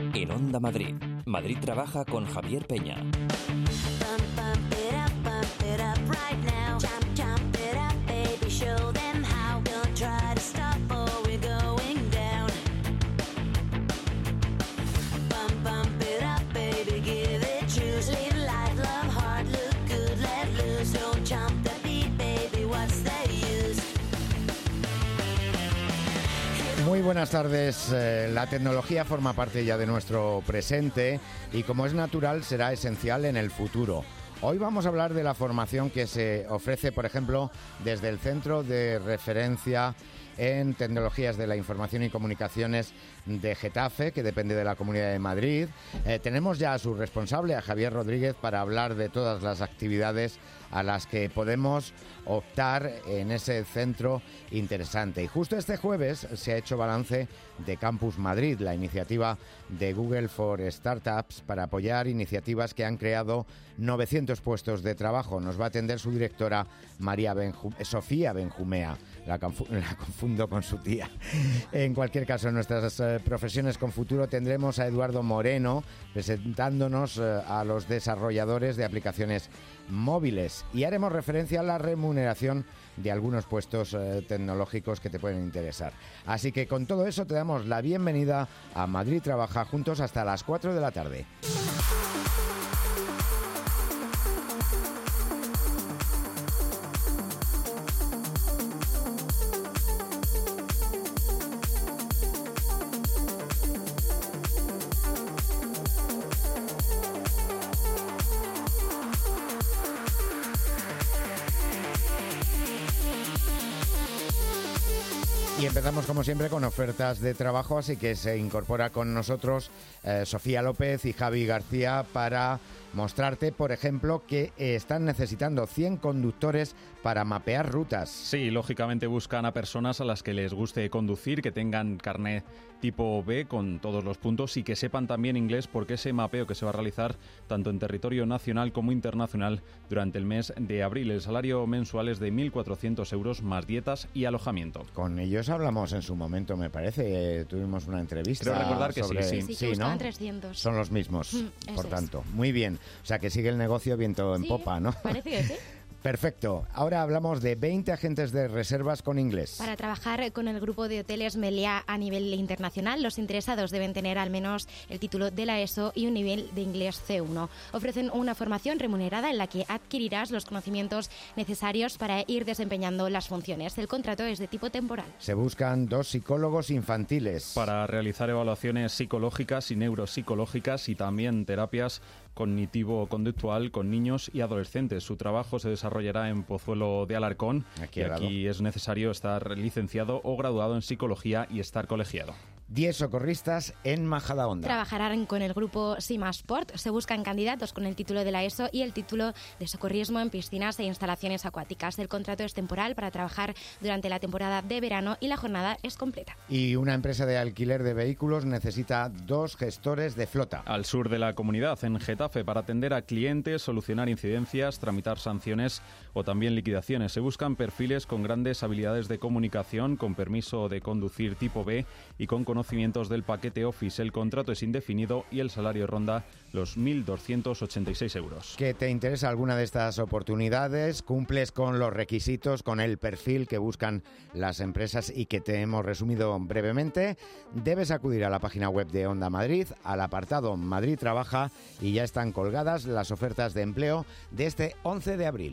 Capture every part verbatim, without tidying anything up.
En Onda Madrid, Madrid Trabaja con Javier Peña. Muy buenas tardes. Eh, la tecnología forma parte ya de nuestro presente y, como es natural, será esencial en el futuro. Hoy vamos a hablar de la formación que se ofrece, por ejemplo, desde el Centro de Referencia en Tecnologías de la Información y Comunicaciones de Getafe, que depende de la Comunidad de Madrid. Eh, tenemos ya a su responsable, a Javier Rodríguez, para hablar de todas las actividades a las que podemos optar en ese centro interesante. Y justo este jueves se ha hecho balance de Campus Madrid, la iniciativa de Google for Startups para apoyar iniciativas que han creado novecientos puestos de trabajo. Nos va a atender su directora, María Benju- Sofía Benjumea. La, confu- la confundo con su tía. En cualquier caso, en nuestras eh, profesiones con futuro tendremos a Eduardo Moreno presentándonos eh, a los desarrolladores de aplicaciones móviles, y haremos referencia a la remuneración de algunos puestos eh, tecnológicos que te pueden interesar. Así que con todo eso te damos la bienvenida a Madrid Trabaja, juntos hasta las cuatro de la tarde. Y empezamos, como siempre, con ofertas de trabajo, así que se incorpora con nosotros eh, Sofía López y Javi García para mostrarte, por ejemplo, que eh, están necesitando cien conductores para mapear rutas. Sí, lógicamente buscan a personas a las que les guste conducir, que tengan carnet tipo B con todos los puntos y que sepan también inglés, porque ese mapeo que se va a realizar tanto en territorio nacional como internacional durante el mes de abril. El salario mensual es de mil cuatrocientos euros más dietas y alojamiento. Con ellos hablamos en su momento, me parece. Eh, tuvimos una entrevista. Creo recordar que sobre... sí, Sí, sí. que sí, ¿no? trescientos. Son los mismos, Mm, por eso tanto. Muy bien. O sea, que sigue el negocio viento en Sí, popa, ¿no? parece que sí. Perfecto. Ahora hablamos de veinte agentes de reservas con inglés. Para trabajar con el grupo de hoteles Meliá a nivel internacional, los interesados deben tener al menos el título de la ESO y un nivel de inglés ce uno. Ofrecen una formación remunerada en la que adquirirás los conocimientos necesarios para ir desempeñando las funciones. El contrato es de tipo temporal. Se buscan dos psicólogos infantiles. Para realizar evaluaciones psicológicas y neuropsicológicas y también terapias cognitivo-conductual con niños y adolescentes. Su trabajo se desarrollará en Pozuelo de Alarcón, Aquí y al lado. aquí es necesario estar licenciado o graduado en psicología y estar colegiado. diez socorristas en Majadahonda. Trabajarán con el grupo Simasport. Se buscan candidatos con el título de la ESO y el título de socorrismo en piscinas e instalaciones acuáticas. El contrato es temporal para trabajar durante la temporada de verano y la jornada es completa. Y una empresa de alquiler de vehículos necesita dos gestores de flota. Al sur de la comunidad, en Getafe, para atender a clientes, solucionar incidencias, tramitar sanciones o también liquidaciones. Se buscan perfiles con grandes habilidades de comunicación, con permiso de conducir tipo B y con conocimientos del paquete Office. El contrato es indefinido y el salario ronda los mil doscientos ochenta y seis euros. ¿Que te interesa alguna de estas oportunidades? ¿Cumples con los requisitos, con el perfil que buscan las empresas y que te hemos resumido brevemente? Debes acudir a la página web de Onda Madrid, al apartado Madrid Trabaja, y ya están colgadas las ofertas de empleo de este once de abril.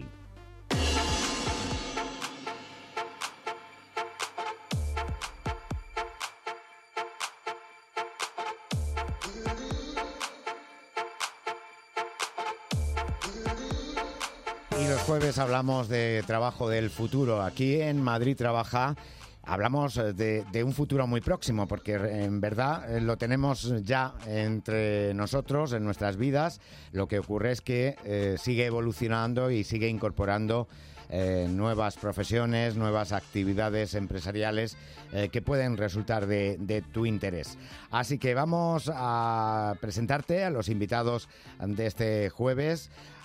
Y los jueves hablamos de trabajo del futuro. Aquí en Madrid Trabaja hablamos de, de un futuro muy próximo, porque en verdad lo tenemos ya entre nosotros, en nuestras vidas. Lo que ocurre es que eh, sigue evolucionando y sigue incorporando eh, nuevas profesiones, nuevas actividades empresariales eh, que pueden resultar de, de tu interés. Así que vamos a presentarte a los invitados de este jueves.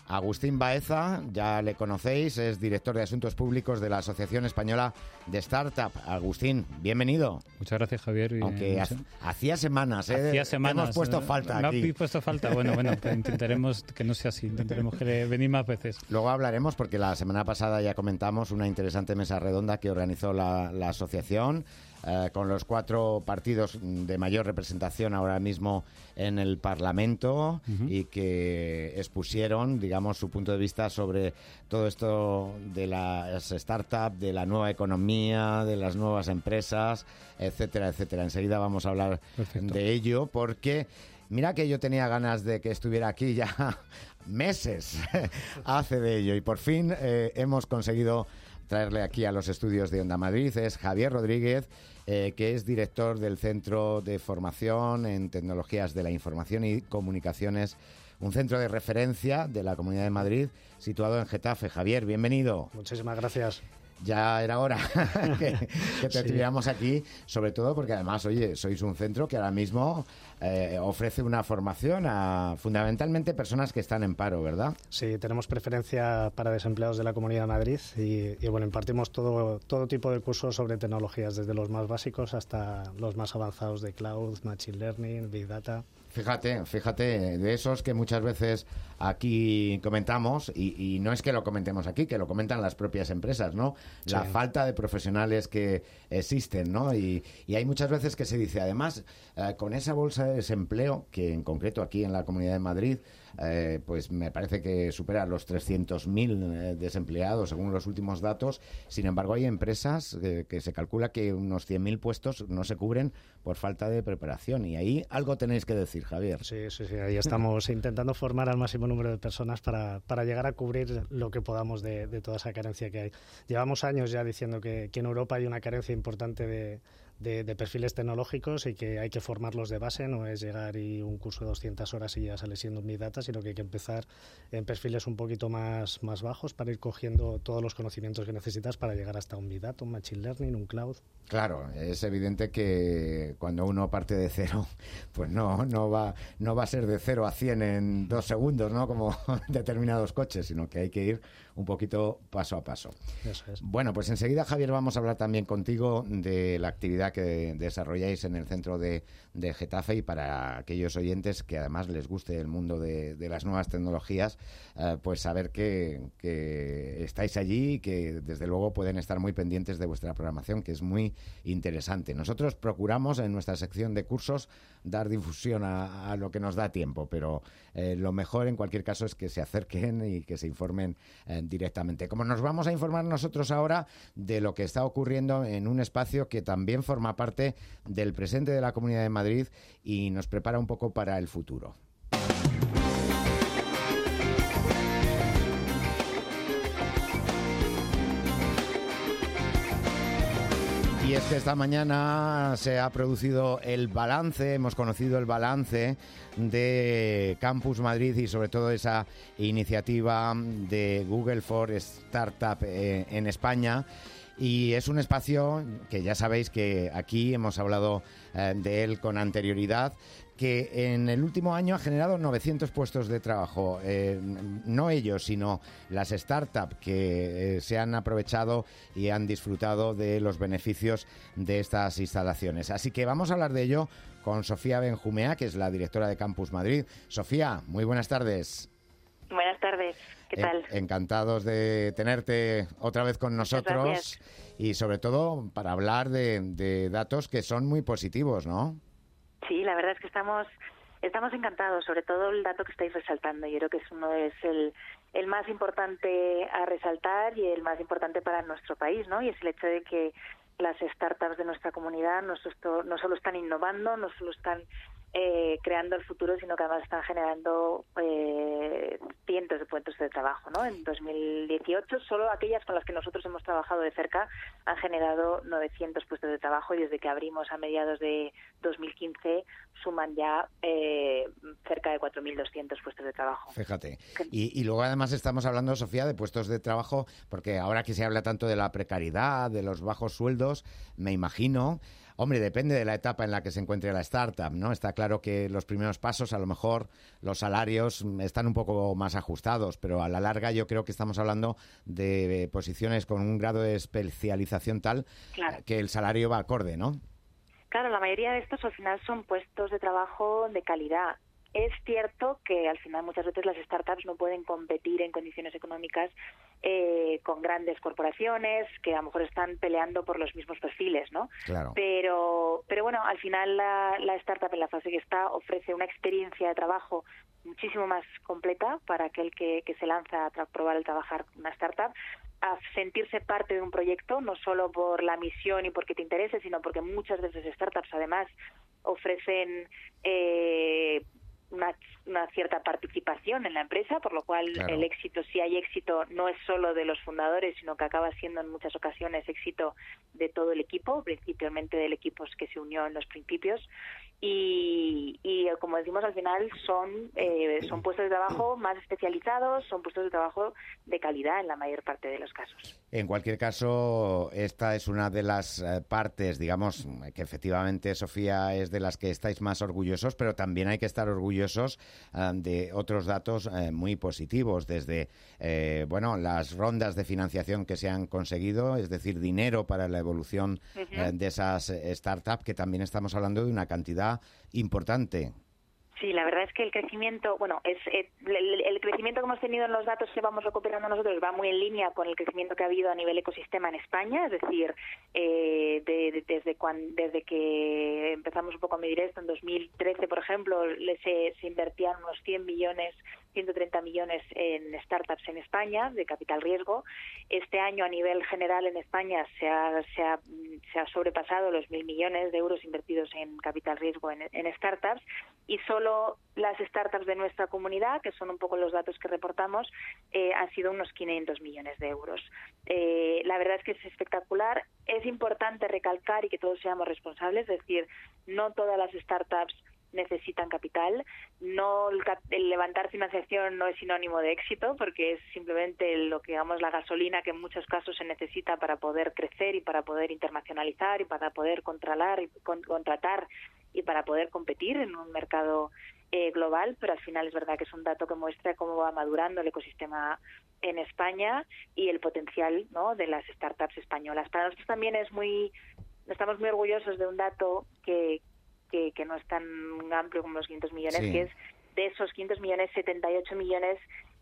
Agustín Baeza, ya le conocéis, es director de Asuntos Públicos de la Asociación Española de Startup. Agustín, bienvenido. Muchas gracias, Javier. Y Aunque no ha, sé. hacía semanas, ¿eh? Hacía semanas. Hemos puesto falta Me aquí. habéis puesto falta. Bueno, bueno, pues intentaremos que no sea así. Intentaremos que venir más veces. Luego hablaremos, porque la semana pasada ya comentamos una interesante mesa redonda que organizó la, la asociación, eh, con los cuatro partidos de mayor representación ahora mismo en el Parlamento, uh-huh. y que expusieron, digamos, su punto de vista sobre todo esto de las startups, de la nueva economía, de las nuevas empresas, etcétera, etcétera. Enseguida vamos a hablar Perfecto. de ello, porque mira que yo tenía ganas de que estuviera aquí ya meses hace de ello, y por fin eh, hemos conseguido traerle aquí a los estudios de Onda Madrid. Es Javier Rodríguez, eh, que es director del Centro de Formación en Tecnologías de la Información y Comunicaciones, un centro de referencia de la Comunidad de Madrid, situado en Getafe. Javier, bienvenido. Muchísimas gracias. Ya era hora que, que te sí. tuviéramos aquí, sobre todo porque además, oye, sois un centro que ahora mismo eh, ofrece una formación a fundamentalmente personas que están en paro, ¿verdad? Sí, tenemos preferencia para desempleados de la Comunidad de Madrid y, y bueno, impartimos todo, todo tipo de cursos sobre tecnologías, desde los más básicos hasta los más avanzados de cloud, machine learning, big data. Fíjate, fíjate, de esos que muchas veces aquí comentamos, y, y no es que lo comentemos aquí, que lo comentan las propias empresas, ¿no? Sí. La falta de profesionales que existen, ¿no? Y, y hay muchas veces que se dice, además, eh, con esa bolsa de desempleo, que en concreto aquí en la Comunidad de Madrid, eh, pues me parece que supera los trescientos mil eh, desempleados según los últimos datos. Sin embargo, hay empresas eh, que se calcula que unos cien mil puestos no se cubren por falta de preparación, y ahí algo tenéis que decir, Javier. Sí, sí, sí, ahí estamos intentando formar al máximo número de personas para, para llegar a cubrir lo que podamos de, de toda esa carencia que hay. Llevamos años ya diciendo que, que en Europa hay una carencia importante de De, de perfiles tecnológicos y que hay que formarlos de base. No es llegar y un curso de doscientas horas y ya sale siendo un Big Data, sino que hay que empezar en perfiles un poquito más, más bajos para ir cogiendo todos los conocimientos que necesitas para llegar hasta un Big Data, un Machine Learning, un Cloud. Claro, es evidente que cuando uno parte de cero, pues no, no, va, no va a ser de cero a cien en dos segundos, ¿no? Como determinados coches, sino que hay que ir un poquito paso a paso. Eso es. Bueno, pues enseguida, Javier, vamos a hablar también contigo de la actividad que desarrolláis en el centro de, de Getafe, y para aquellos oyentes que además les guste el mundo de, de las nuevas tecnologías, eh, pues saber que, que estáis allí y que desde luego pueden estar muy pendientes de vuestra programación, que es muy interesante. Nosotros procuramos en nuestra sección de cursos dar difusión a, a lo que nos da tiempo, pero eh, lo mejor en cualquier caso es que se acerquen y que se informen eh, directamente. Como nos vamos a informar nosotros ahora de lo que está ocurriendo en un espacio que también forma parte del presente de la Comunidad de Madrid y nos prepara un poco para el futuro. Y es que esta mañana se ha producido el balance, hemos conocido el balance de Campus Madrid y sobre todo esa iniciativa de Google for Startup eh, en España. Y es un espacio que ya sabéis que aquí hemos hablado eh, de él con anterioridad, que en el último año ha generado novecientos puestos de trabajo. Eh, no ellos, sino las startups que eh, se han aprovechado y han disfrutado de los beneficios de estas instalaciones. Así que vamos a hablar de ello con Sofía Benjumea, que es la directora de Campus Madrid. Sofía, muy buenas tardes. Buenas tardes, ¿qué tal? Eh, encantados de tenerte otra vez con nosotros y sobre todo para hablar de, de datos que son muy positivos, ¿no? Sí, la verdad es que estamos estamos encantados, sobre todo el dato que estáis resaltando. Yo creo que es uno es el, el más importante a resaltar y el más importante para nuestro país, ¿no? Y es el hecho de que las startups de nuestra comunidad no, no solo están innovando, no solo están eh, creando el futuro, sino que además están generando eh, cientos de puestos de trabajo, ¿no? En dos mil dieciocho, solo aquellas con las que nosotros hemos trabajado de cerca han generado novecientos puestos de trabajo, y desde que abrimos a mediados de dos mil quince suman ya eh, cerca de cuatro mil doscientos puestos de trabajo. Fíjate. Y, y luego además estamos hablando, Sofía, de puestos de trabajo, porque ahora que se habla tanto de la precariedad, de los bajos sueldos, me imagino, Hombre, depende de la etapa en la que se encuentre la startup, ¿no? Está claro que los primeros pasos, a lo mejor los salarios están un poco más ajustados, pero a la larga yo creo que estamos hablando de posiciones con un grado de especialización tal Claro. que el salario va acorde, ¿no? Claro, la mayoría de estos al final son puestos de trabajo de calidad. Es cierto que al final muchas veces las startups no pueden competir en condiciones económicas eh, con grandes corporaciones que a lo mejor están peleando por los mismos perfiles, ¿no? Claro. Pero, pero bueno, al final la, la startup en la fase que está ofrece una experiencia de trabajo muchísimo más completa para aquel que, que se lanza a tra- probar el trabajar en una startup, a sentirse parte de un proyecto, no solo por la misión y porque te interese, sino porque muchas veces startups además ofrecen eh, una, una cierta participación en la empresa, por lo cual Claro. el éxito, si hay éxito, no es solo de los fundadores, sino que acaba siendo en muchas ocasiones éxito de todo el equipo, principalmente del equipo que se unió en los principios. Y, y como decimos, al final son eh, son puestos de trabajo más especializados, son puestos de trabajo de calidad en la mayor parte de los casos. En cualquier caso, esta es una de las eh, partes, digamos, que efectivamente, Sofía, es de las que estáis más orgullosos, pero también hay que estar orgullosos eh, de otros datos eh, muy positivos, desde, eh, bueno, las rondas de financiación que se han conseguido, es decir, dinero para la evolución Uh-huh. eh, de esas eh, startups, que también estamos hablando de una cantidad importante. Sí, la verdad es que el crecimiento, bueno, es eh, el, el crecimiento que hemos tenido en los datos que vamos recuperando nosotros va muy en línea con el crecimiento que ha habido a nivel ecosistema en España, es decir, eh, de, de, desde cuan, desde que empezamos un poco a medir esto, en dos mil trece, por ejemplo, le, se, se invertían unos cien millones, ciento treinta millones en startups en España de capital riesgo. Este año a nivel general en España se ha, se ha, se ha sobrepasado los mil millones de euros invertidos en capital riesgo en, en startups, y solo las startups de nuestra comunidad, que son un poco los datos que reportamos, eh, han sido unos quinientos millones de euros. Eh, la verdad es que es espectacular. Es importante recalcar y que todos seamos responsables, es decir, no todas las startups necesitan capital. No el, el levantar financiación no es sinónimo de éxito, porque es simplemente lo que digamos la gasolina que en muchos casos se necesita para poder crecer y para poder internacionalizar y para poder controlar y con, contratar y para poder competir en un mercado eh, global, pero al final es verdad que es un dato que muestra cómo va madurando el ecosistema en España y el potencial, ¿no?, de las startups españolas. Para nosotros también es muy, estamos muy orgullosos de un dato que Que, que no es tan amplio como los quinientos millones, Sí. que es de esos quinientos millones, setenta y ocho millones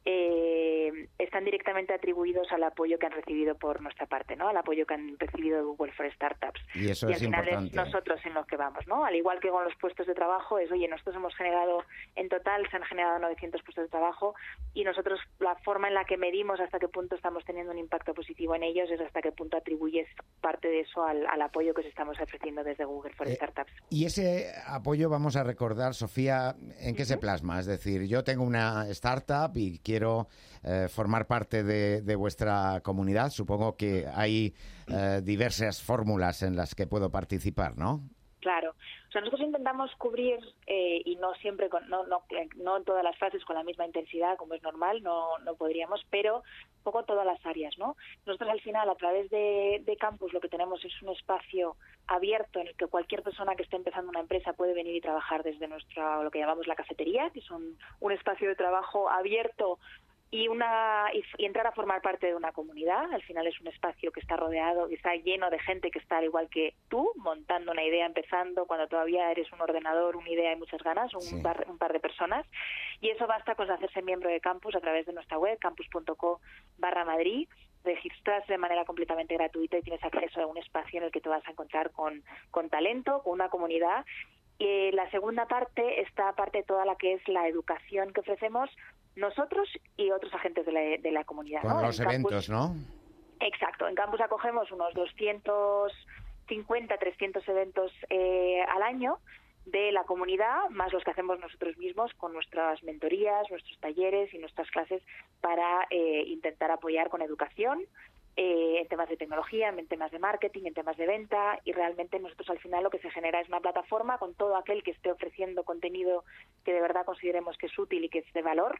eh, están directamente atribuidos al apoyo que han recibido por nuestra parte, ¿no? Al apoyo que han recibido de Google for Startups. Y eso y es al final importante. es nosotros en los que vamos, ¿no? Al igual que con los puestos de trabajo, es, oye, nosotros hemos generado, en total se han generado novecientos puestos de trabajo, y nosotros la forma en la que medimos hasta qué punto estamos teniendo un impacto positivo en ellos es hasta qué punto atribuyes parte de eso al, al apoyo que os estamos ofreciendo desde Google for Eh, Startups. Y ese apoyo, vamos a recordar, Sofía, ¿en qué se plasma? Es decir, yo tengo una startup y quiero eh, formar parte de, de vuestra comunidad. Supongo que hay eh, diversas fórmulas en las que puedo participar, ¿no? Claro. O sea, nosotros intentamos cubrir, eh, y no siempre, con, no, no, no en todas las fases con la misma intensidad, como es normal, no, no podríamos, pero un poco todas las áreas, ¿no? Nosotros al final, a través de, de Campus, lo que tenemos es un espacio abierto en el que cualquier persona que esté empezando una empresa puede venir y trabajar desde nuestra, lo que llamamos la cafetería, que es un, un espacio de trabajo abierto y una y, y entrar a formar parte de una comunidad. Al final es un espacio que está rodeado, que está lleno de gente que está al igual que tú, montando una idea, empezando, cuando todavía eres un ordenador, una idea y muchas ganas, un, Sí. par, un par de personas. Y eso basta con hacerse miembro de Campus a través de nuestra web, campus punto co barra Madrid. Registras de manera completamente gratuita y tienes acceso a un espacio en el que te vas a encontrar con, con talento, con una comunidad. Y la segunda parte, esta parte toda la que es la educación que ofrecemos nosotros y otros agentes de la, de la comunidad. Con ¿no? los En eventos, Campus, ¿no? Exacto. En Campus acogemos unos doscientos cincuenta, trescientos eventos eh, al año de la comunidad, más los que hacemos nosotros mismos con nuestras mentorías, nuestros talleres y nuestras clases para eh, intentar apoyar con educación eh, en temas de tecnología, en temas de marketing, en temas de venta, y realmente nosotros al final lo que se genera es una plataforma con todo aquel que esté ofreciendo contenido que de verdad consideremos que es útil y que es de valor,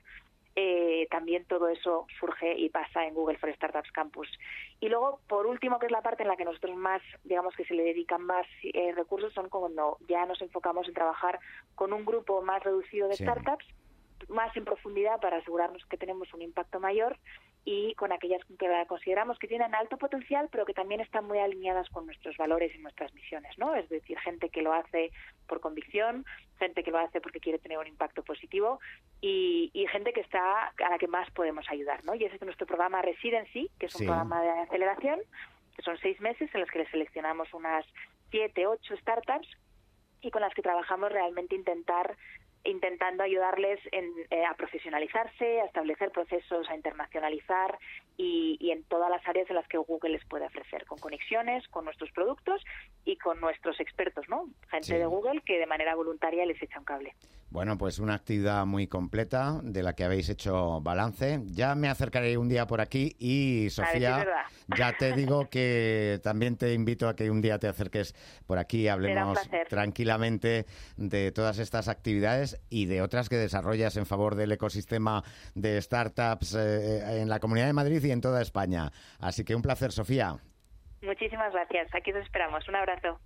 eh, también todo eso surge y pasa en Google for Startups Campus. Y luego, por último, que es la parte en la que nosotros más, digamos que se le dedican más eh, recursos, son cuando ya nos enfocamos en trabajar con un grupo más reducido de sí. startups, más en profundidad para asegurarnos que tenemos un impacto mayor, y con aquellas que consideramos que tienen alto potencial, pero que también están muy alineadas con nuestros valores y nuestras misiones, ¿no? Es decir, gente que lo hace por convicción, gente que lo hace porque quiere tener un impacto positivo y, y gente que está a la que más podemos ayudar, ¿no? Y ese es nuestro programa Residency, que es un sí. programa de aceleración, que son seis meses en los que les seleccionamos unas siete, ocho startups y con las que trabajamos realmente intentar intentando ayudarles en, eh, a profesionalizarse, a establecer procesos, a internacionalizar y, y en todas las áreas en las que Google les puede ofrecer, con conexiones, con nuestros productos y con nuestros expertos, ¿no? Gente sí. de Google que de manera voluntaria les echa un cable. Bueno, pues una actividad muy completa de la que habéis hecho balance. Ya me acercaré un día por aquí y, Sofía, ya te digo que también te invito a que un día te acerques por aquí y hablemos tranquilamente de todas estas actividades y de otras que desarrollas en favor del ecosistema de startups eh, en la Comunidad de Madrid y en toda España. Así que un placer, Sofía. Muchísimas gracias. Aquí os esperamos. Un abrazo.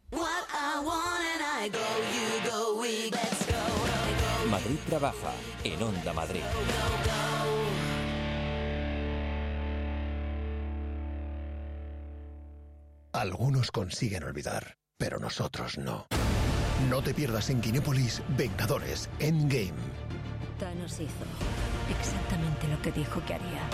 Madrid trabaja en Onda Madrid. Algunos consiguen olvidar, pero nosotros no. No te pierdas en Kinépolis Vengadores Endgame. Thanos hizo exactamente lo que dijo que haría.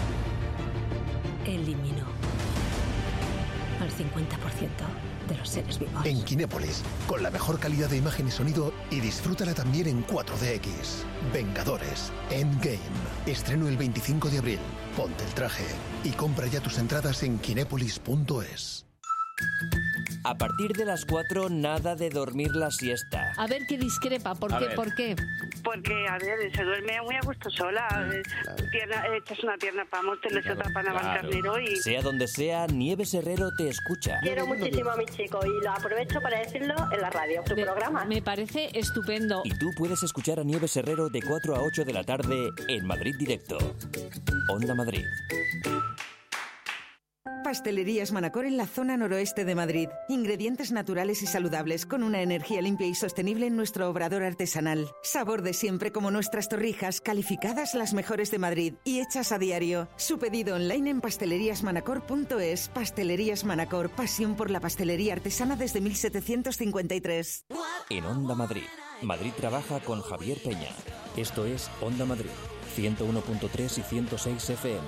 Eliminó al cincuenta por ciento de los seres vivos. En Kinépolis, con la mejor calidad de imagen y sonido, y disfrútala también en cuatro D X. Vengadores Endgame. Estreno el veinticinco de abril. Ponte el traje y compra ya tus entradas en kinépolis punto es. A partir de las cuatro, nada de dormir la siesta. A ver qué discrepa, ¿por qué? ¿Por qué? Porque, a ver, se duerme muy a gusto sola. Pierna, echas una pierna para Móstoles, otra para Navalcarnero y... Sea donde sea, Nieves Herrero te escucha. Quiero muchísimo a mi chico y lo aprovecho para decirlo en la radio, tu me, programa. Me parece estupendo. Y tú puedes escuchar a Nieves Herrero de cuatro a ocho de la tarde en Madrid Directo. Onda Madrid. Pastelerías Manacor en la zona noroeste de Madrid. Ingredientes naturales y saludables con una energía limpia y sostenible en nuestro obrador artesanal. Sabor de siempre como nuestras torrijas, calificadas las mejores de Madrid y hechas a diario. Su pedido online en pastelerías manacor punto es. Pastelerías Manacor, pasión por la pastelería artesana desde mil setecientos cincuenta y tres. En Onda Madrid, Madrid trabaja con Javier Peña. Esto es Onda Madrid, ciento uno punto tres y ciento seis F M.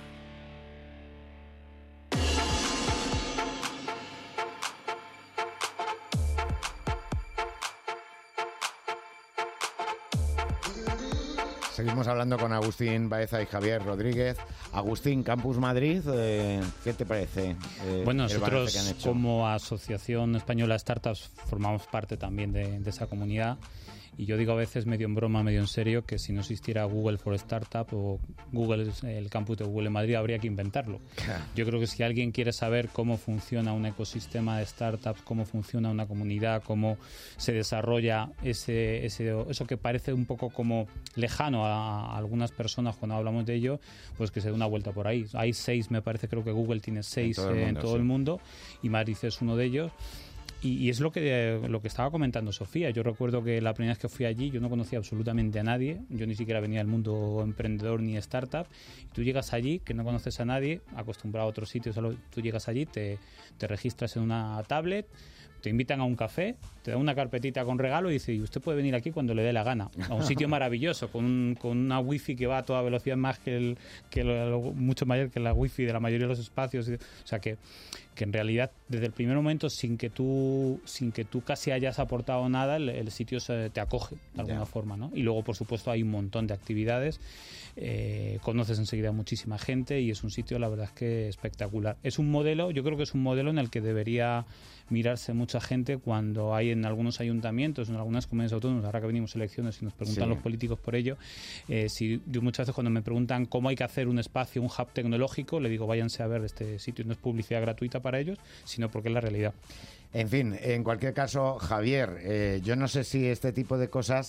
Seguimos hablando con Agustín Baeza y Javier Rodríguez. Agustín, Campus Madrid, eh, ¿qué te parece? Eh, bueno, nosotros como Asociación Española de Startups formamos parte también de, de esa comunidad. Y yo digo a veces medio en broma, medio en serio, que si no existiera Google for Startup o Google, el campus de Google en Madrid, habría que inventarlo. Claro. Yo creo que si alguien quiere saber cómo funciona un ecosistema de startups, cómo funciona una comunidad, cómo se desarrolla ese, ese eso que parece un poco como lejano a, a algunas personas cuando hablamos de ello, pues que se dé una vuelta por ahí. Hay seis, me parece, creo que Google tiene seis en todo el mundo, en todo sí. el mundo y Madrid es uno de ellos. Y, y es lo que, lo que estaba comentando Sofía. Yo recuerdo que la primera vez que fui allí yo no conocía absolutamente a nadie. Yo ni siquiera venía del mundo emprendedor ni startup. Y tú llegas allí, que no conoces a nadie, acostumbrado a otros sitios. Tú llegas allí, te, te registras en una tablet, te invitan a un café, te dan una carpetita con regalo y dice, y usted puede venir aquí cuando le dé la gana. A un sitio maravilloso, con, un, con una wifi que va a toda velocidad, más que, el, que lo, mucho mayor que la wifi de la mayoría de los espacios. O sea que, que en realidad desde el primer momento, sin que tú, sin que tú casi hayas aportado nada, el, el sitio se, te acoge de alguna yeah. forma, ¿no? Y luego, por supuesto, hay un montón de actividades. Eh, conoces enseguida muchísima gente y es un sitio, la verdad es que espectacular. Es un modelo, yo creo que es un modelo en el que debería mirarse mucha gente cuando hay en algunos ayuntamientos, en algunas comunidades autónomas, ahora que venimos elecciones y nos preguntan sí. los políticos por ello, eh, si yo muchas veces cuando me preguntan cómo hay que hacer un espacio, un hub tecnológico, le digo váyanse a ver este sitio, no es publicidad gratuita para ellos, sino porque es la realidad. En fin, en cualquier caso, Javier, eh, yo no sé si este tipo de cosas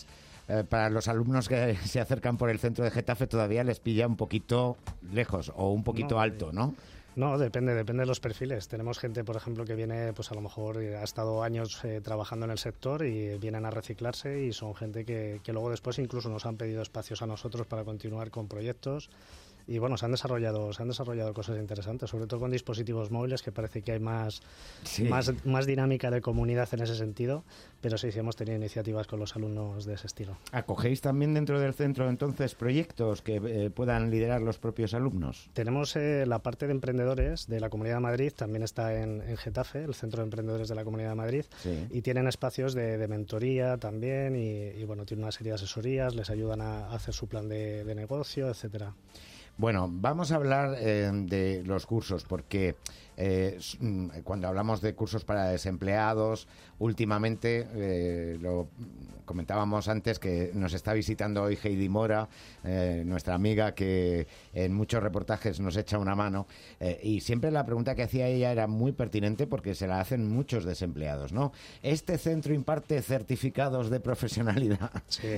eh, para los alumnos que se acercan por el centro de Getafe todavía les pilla un poquito lejos o un poquito no, alto, ¿no? No, depende, depende de los perfiles. Tenemos gente, por ejemplo, que viene, pues a lo mejor ha estado años eh, trabajando en el sector y vienen a reciclarse, y son gente que, que luego después incluso nos han pedido espacios a nosotros para continuar con proyectos. Y bueno, se han desarrollado se han desarrollado cosas interesantes, sobre todo con dispositivos móviles, que parece que hay más, sí. más, más dinámica de comunidad en ese sentido, pero sí, sí hemos tenido iniciativas con los alumnos de ese estilo. ¿Acogéis también dentro del centro entonces proyectos que eh, puedan liderar los propios alumnos? Tenemos eh, la parte de emprendedores de la Comunidad de Madrid, también está en, en Getafe, el Centro de Emprendedores de la Comunidad de Madrid, sí. y tienen espacios de, de mentoría también, y, y bueno, tienen una serie de asesorías, les ayudan a, a hacer su plan de, de negocio, etcétera. Bueno, vamos a hablar eh, de los cursos, porque eh, cuando hablamos de cursos para desempleados, últimamente, eh, lo comentábamos antes, que nos está visitando hoy Heidi Mora, eh, nuestra amiga que en muchos reportajes nos echa una mano, eh, y siempre la pregunta que hacía ella era muy pertinente porque se la hacen muchos desempleados, ¿no? ¿Este centro imparte certificados de profesionalidad? Sí,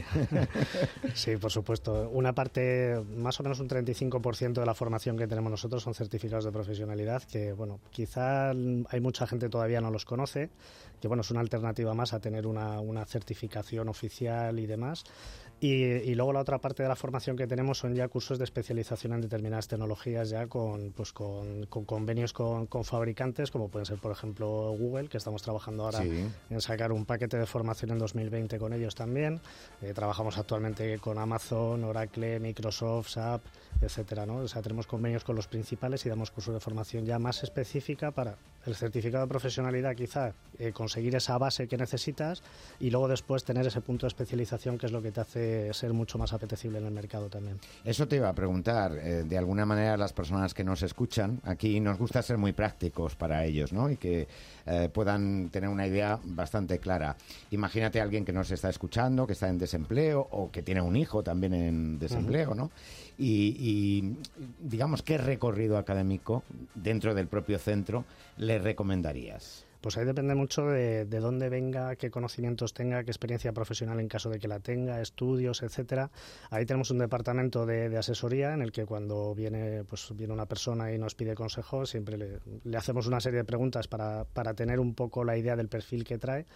sí, por supuesto. Una parte, más o menos un treinta y cinco por ciento de la formación que tenemos nosotros son certificados de profesionalidad, que bueno, quizá hay mucha gente todavía no los conoce, que bueno, es una alternativa más a tener una, una certificación oficial y demás. Y, y luego la otra parte de la formación que tenemos son ya cursos de especialización en determinadas tecnologías, ya con, pues con, con convenios con, con fabricantes, como pueden ser, por ejemplo, Google, que estamos trabajando ahora sí. en sacar un paquete de formación en dos mil veinte con ellos también. Eh, trabajamos actualmente con Amazon, Oracle, Microsoft, S A P, etcétera, ¿no? O sea, tenemos convenios con los principales y damos cursos de formación ya más específica para el certificado de profesionalidad, quizá eh, conseguir esa base que necesitas y luego después tener ese punto de especialización, que es lo que te hace ser mucho más apetecible en el mercado también. Eso te iba a preguntar, eh, de alguna manera las personas que nos escuchan, aquí nos gusta ser muy prácticos para ellos, ¿no? Y que eh, puedan tener una idea bastante clara. Imagínate a alguien que nos está escuchando, que está en desempleo o que tiene un hijo también en desempleo, uh-huh. ¿no? Y, y digamos, ¿qué recorrido académico dentro del propio centro le recomendarías? Pues ahí depende mucho de, de dónde venga, qué conocimientos tenga, qué experiencia profesional en caso de que la tenga, estudios, etcétera. Ahí tenemos un departamento de, de asesoría en el que cuando viene, pues viene una persona y nos pide consejos, siempre le, le hacemos una serie de preguntas para, para tener un poco la idea del perfil que trae.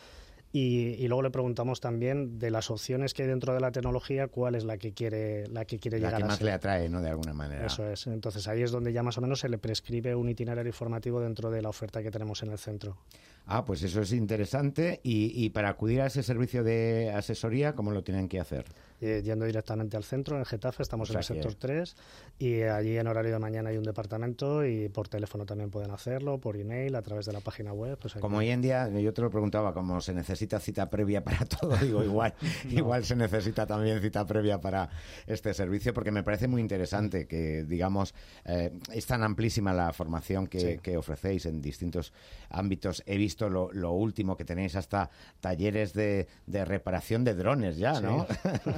Y, y luego le preguntamos también de las opciones que hay dentro de la tecnología, cuál es la que quiere la que quiere la llegar que a más ser. le atrae, ¿no? De alguna manera. Eso es. Entonces ahí es donde ya más o menos se le prescribe un itinerario formativo dentro de la oferta que tenemos en el centro. Ah, pues eso es interesante. Y, y para acudir a ese servicio de asesoría, ¿cómo lo tienen que hacer? Eh, yendo directamente al centro, en Getafe, estamos o sea en el que... sector tres, y allí en horario de mañana hay un departamento, y por teléfono también pueden hacerlo, por email, a través de la página web. Pues como hoy en día, yo te lo preguntaba, como se necesita cita previa para todo, digo, igual, no. igual se necesita también cita previa para este servicio, porque me parece muy interesante que, digamos, eh, es tan amplísima la formación que, sí. que ofrecéis en distintos ámbitos. He visto lo, lo último que tenéis, hasta talleres de, de reparación de drones ya, sí. ¿no?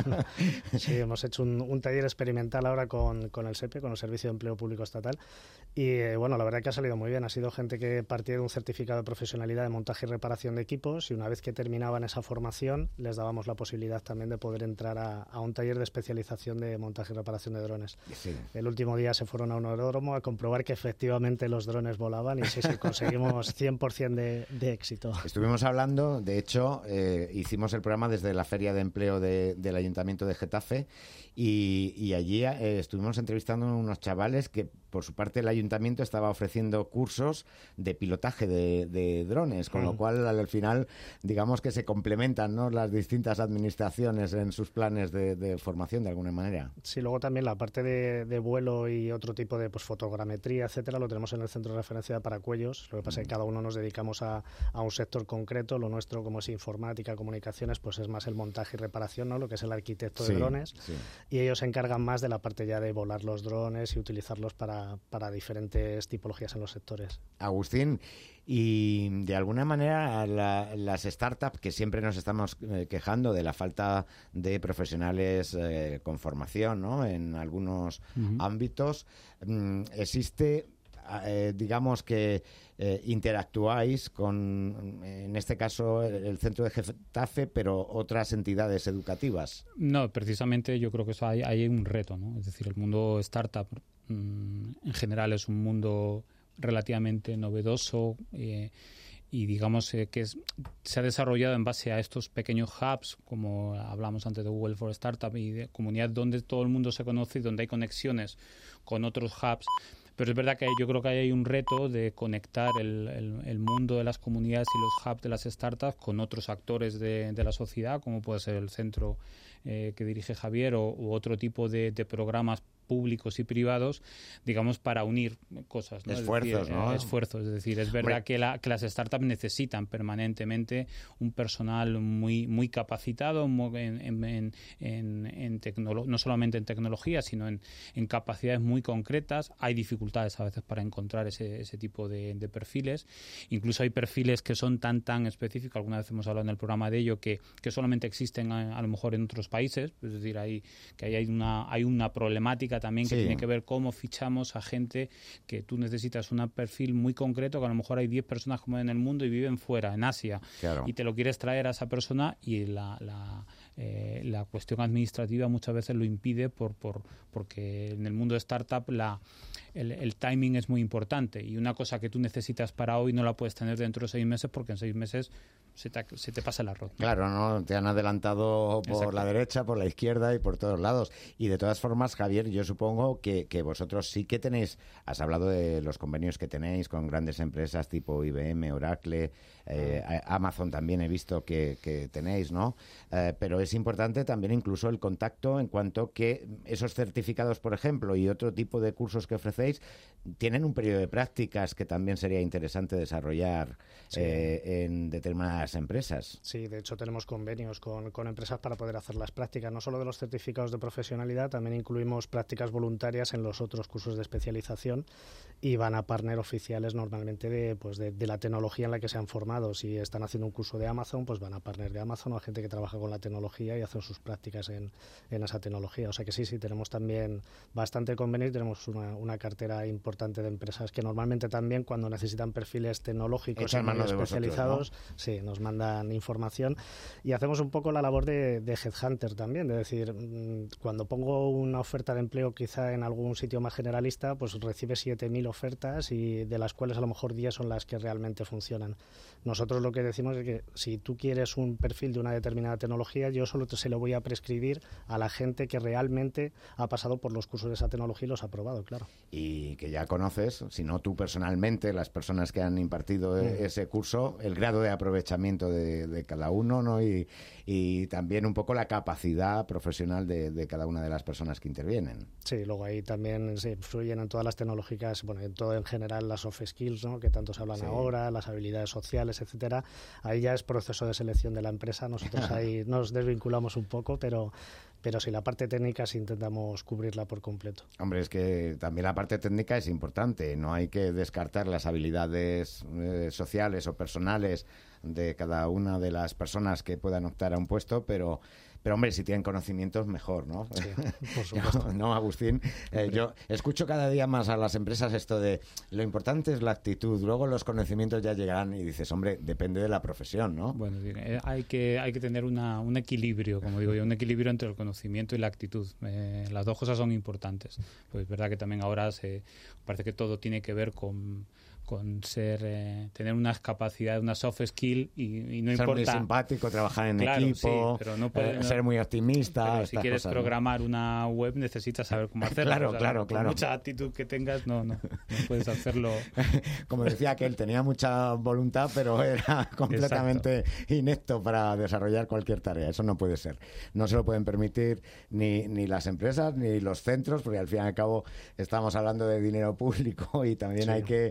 Sí, hemos hecho un, un taller experimental ahora con, con el SEPE, con el Servicio de Empleo Público Estatal, y eh, bueno, la verdad que ha salido muy bien. Ha sido gente que partía de un certificado de profesionalidad de montaje y reparación de equipos, y una vez que terminaban esa formación les dábamos la posibilidad también de poder entrar a, a un taller de especialización de montaje y reparación de drones. Sí. El último día se fueron a un aeródromo a comprobar que efectivamente los drones volaban, y sí, sí, conseguimos cien por ciento de, de éxito. Estuvimos hablando, de hecho, eh, hicimos el programa desde la Feria de Empleo de, del Ayuntamiento de Getafe, y, y allí eh, estuvimos entrevistando a unos chavales que, por su parte, el Ayuntamiento estaba ofreciendo cursos de pilotaje de, de drones, con mm. lo cual, al, al final, digamos que se complementan, ¿no?, las distintas administraciones en sus planes de, de formación, de alguna manera. Sí, luego también la parte de, de vuelo y otro tipo de pues, fotogrametría, etcétera, lo tenemos en el centro de referencia de Paracuellos. Lo que pasa mm. es que cada uno nos dedicamos a, a un sector concreto. Lo nuestro, como es informática, comunicaciones, pues es más el montaje y reparación, ¿no?, lo que es el arquitecto sí, de drones. Sí. Y ellos se encargan más de la parte ya de volar los drones y utilizarlos para, para diferentes tipologías en los sectores. Agustín, y de alguna manera la, las startups, que siempre nos estamos eh, quejando de la falta de profesionales eh, con formación, ¿no?, en algunos uh-huh. ámbitos, mm, existe eh, digamos que eh, interactuáis con, en este caso, el centro de Getafe, pero otras entidades educativas. No, precisamente yo creo que eso hay, hay un reto, ¿no? Es decir, el mundo startup mmm, en general es un mundo relativamente novedoso eh, y digamos eh, que es, se ha desarrollado en base a estos pequeños hubs, como hablamos antes de Google for Startup, y de comunidad donde todo el mundo se conoce y donde hay conexiones con otros hubs. Pero es verdad que hay, yo creo que hay un reto de conectar el, el, el mundo de las comunidades y los hubs de las startups con otros actores de, de la sociedad, como puede ser el centro eh, que dirige Javier o u otro tipo de, de programas públicos y privados, digamos, para unir cosas, ¿no? Esfuerzos, es decir, ¿no? Eh, esfuerzos, es decir, es verdad bueno. que, la, que las startups necesitan permanentemente un personal muy muy capacitado en, en, en, en, en tecnolo- no solamente en tecnología, sino en, en capacidades muy concretas. Hay dificultades a veces para encontrar ese, ese tipo de, de perfiles. Incluso hay perfiles que son tan tan específicos, alguna vez hemos hablado en el programa de ello, que, que solamente existen a, a lo mejor en otros países, es decir, hay, que hay una, hay una problemática también que sí. tiene que ver cómo fichamos a gente que tú necesitas un perfil muy concreto, que a lo mejor hay diez personas como en el mundo y viven fuera, en Asia, claro. y te lo quieres traer a esa persona y la, la, eh, la cuestión administrativa muchas veces lo impide por, por porque en el mundo de startup la El, el timing es muy importante y una cosa que tú necesitas para hoy no la puedes tener dentro de seis meses porque en seis meses se te, se te pasa el arroz, ¿no? Claro, no, te han adelantado por Exacto. la derecha, por la izquierda y por todos lados. Y de todas formas, Javier, yo supongo que, que vosotros sí que tenéis, has hablado de los convenios que tenéis con grandes empresas tipo I B M, Oracle, eh, Amazon también he visto que, que tenéis, ¿no? Eh, pero es importante también incluso el contacto en cuanto que esos certificados, por ejemplo, y otro tipo de cursos que ofrecéis, tienen un periodo de prácticas que también sería interesante desarrollar sí. eh, en determinadas empresas. Sí, de hecho tenemos convenios con, con empresas para poder hacer las prácticas, no solo de los certificados de profesionalidad, también incluimos prácticas voluntarias en los otros cursos de especialización y van a partner oficiales normalmente de, pues de, de la tecnología en la que se han formado. Si están haciendo un curso de Amazon, pues van a partner de Amazon o a gente que trabaja con la tecnología y hacen sus prácticas en, en esa tecnología. O sea que sí, sí, tenemos también bastante convenio y tenemos una, una cartera importante de empresas que normalmente también cuando necesitan perfiles tecnológicos y muy especializados, vosotros, ¿no? Sí, nos mandan información y hacemos un poco la labor de, de headhunter también, de decir, cuando pongo una oferta de empleo quizá en algún sitio más generalista, pues recibe siete mil ofertas y de las cuales a lo mejor diez son las que realmente funcionan. Nosotros lo que decimos es que si tú quieres un perfil de una determinada tecnología, yo solo te, se lo voy a prescribir a la gente que realmente ha pasado por los cursos de esa tecnología y los ha probado, claro. Y que ya conoces, si no tú personalmente, las personas que han impartido mm. ese curso, el grado de aprovechamiento de, de cada uno, ¿no? Y, y también un poco la capacidad profesional de, de cada una de las personas que intervienen. Sí, luego ahí también se influyen en todas las tecnológicas, bueno, en todo en general las soft skills, ¿no? Que tanto se hablan sí. ahora, las habilidades sociales, etcétera. Ahí ya es proceso de selección de la empresa. Nosotros ahí nos desvinculamos un poco, pero pero sí, la parte técnica sí intentamos cubrirla por completo. Hombre, es que también la parte técnica es importante. No hay que descartar las habilidades eh, sociales o personales de cada una de las personas que puedan optar a un puesto, pero pero hombre, si tienen conocimientos, mejor, ¿no? Sí, por supuesto. No, Agustín, eh, yo escucho cada día más a las empresas esto de lo importante es la actitud, luego los conocimientos ya llegarán y dices, hombre, depende de la profesión, ¿no? Bueno, hay que hay que tener una, un equilibrio, como digo yo, un equilibrio entre el conocimiento y la actitud. Eh, las dos cosas son importantes. Pues es verdad que también ahora se parece que todo tiene que ver con con ser eh, tener unas capacidades, una soft skill y, y no ser importa... muy simpático, trabajar en claro, equipo, sí, pero no puede, eh, no, ser muy optimista. Pero si quieres cosas, programar ¿no? una web necesitas saber cómo hacerlo. Claro, o sea, claro, con claro. mucha actitud que tengas, no, no, no puedes hacerlo. Como decía aquel, tenía mucha voluntad, pero era completamente Exacto. inepto para desarrollar cualquier tarea. Eso no puede ser. No se lo pueden permitir ni, ni las empresas ni los centros, porque al fin y al cabo estamos hablando de dinero público y también sí. hay que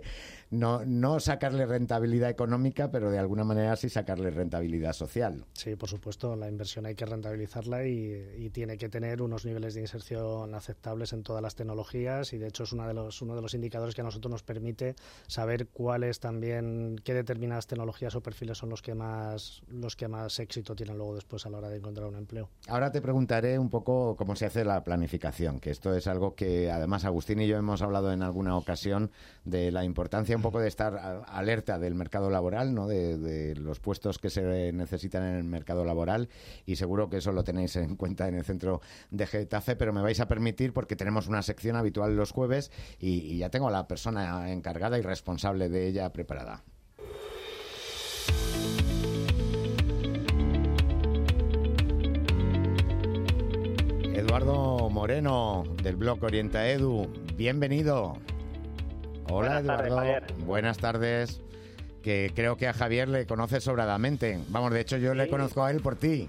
no, no sacarle rentabilidad económica, pero de alguna manera sí sacarle rentabilidad social. Sí, por supuesto, la inversión hay que rentabilizarla y, y tiene que tener unos niveles de inserción aceptables en todas las tecnologías, y de hecho es uno de los, uno de los indicadores que a nosotros nos permite saber cuáles también, qué determinadas tecnologías o perfiles son los que más, los que más éxito tienen luego después a la hora de encontrar un empleo. Ahora te preguntaré un poco cómo se hace la planificación, que esto es algo que además Agustín y yo hemos hablado en alguna ocasión de la importancia un poco de estar alerta del mercado laboral, ¿no? de, de los puestos que se necesitan en el mercado laboral, y seguro que eso lo tenéis en cuenta en el centro de Getafe, pero me vais a permitir porque tenemos una sección habitual los jueves y, y ya tengo a la persona encargada y responsable de ella preparada. Eduardo Moreno, del blog Orienta Edu, bienvenido. Hola, Buenas Eduardo. tardes, Buenas tardes. Que creo que a Javier le conoces sobradamente. Vamos, de hecho yo sí. le conozco a él por ti.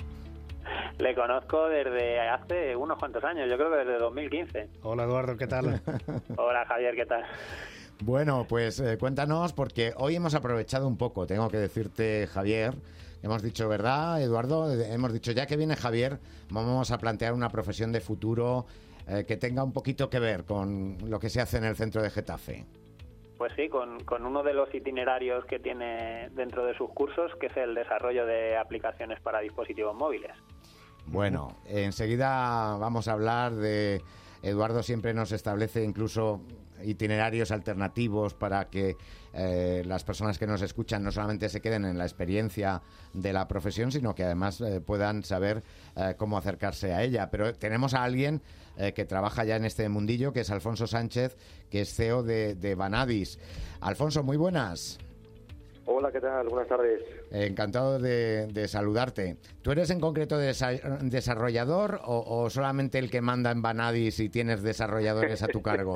Le conozco desde hace unos cuantos años, yo creo que desde dos mil quince. Hola, Eduardo, ¿qué tal? Hola, Javier, ¿qué tal? Bueno, pues eh, cuéntanos, porque hoy hemos aprovechado un poco, tengo que decirte, Javier. Hemos dicho, ¿verdad, Eduardo? Hemos dicho, ya que viene Javier, vamos a plantear una profesión de futuro eh, que tenga un poquito que ver con lo que se hace en el centro de Getafe. Pues sí, con, con uno de los itinerarios que tiene dentro de sus cursos, que es el desarrollo de aplicaciones para dispositivos móviles. Bueno, enseguida vamos a hablar de... Eduardo siempre nos establece incluso itinerarios alternativos para que eh, las personas que nos escuchan no solamente se queden en la experiencia de la profesión, sino que además eh, puedan saber eh, cómo acercarse a ella. Pero tenemos a alguien eh, que trabaja ya en este mundillo, que es Alfonso Sánchez, que es C E O de, de Vanadis. Alfonso, muy buenas. Hola, ¿qué tal? Buenas tardes. Encantado de, de saludarte. ¿Tú eres en concreto desa- desarrollador o, o solamente el que manda en Vanadis y tienes desarrolladores a tu cargo?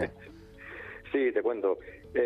Sí, te cuento.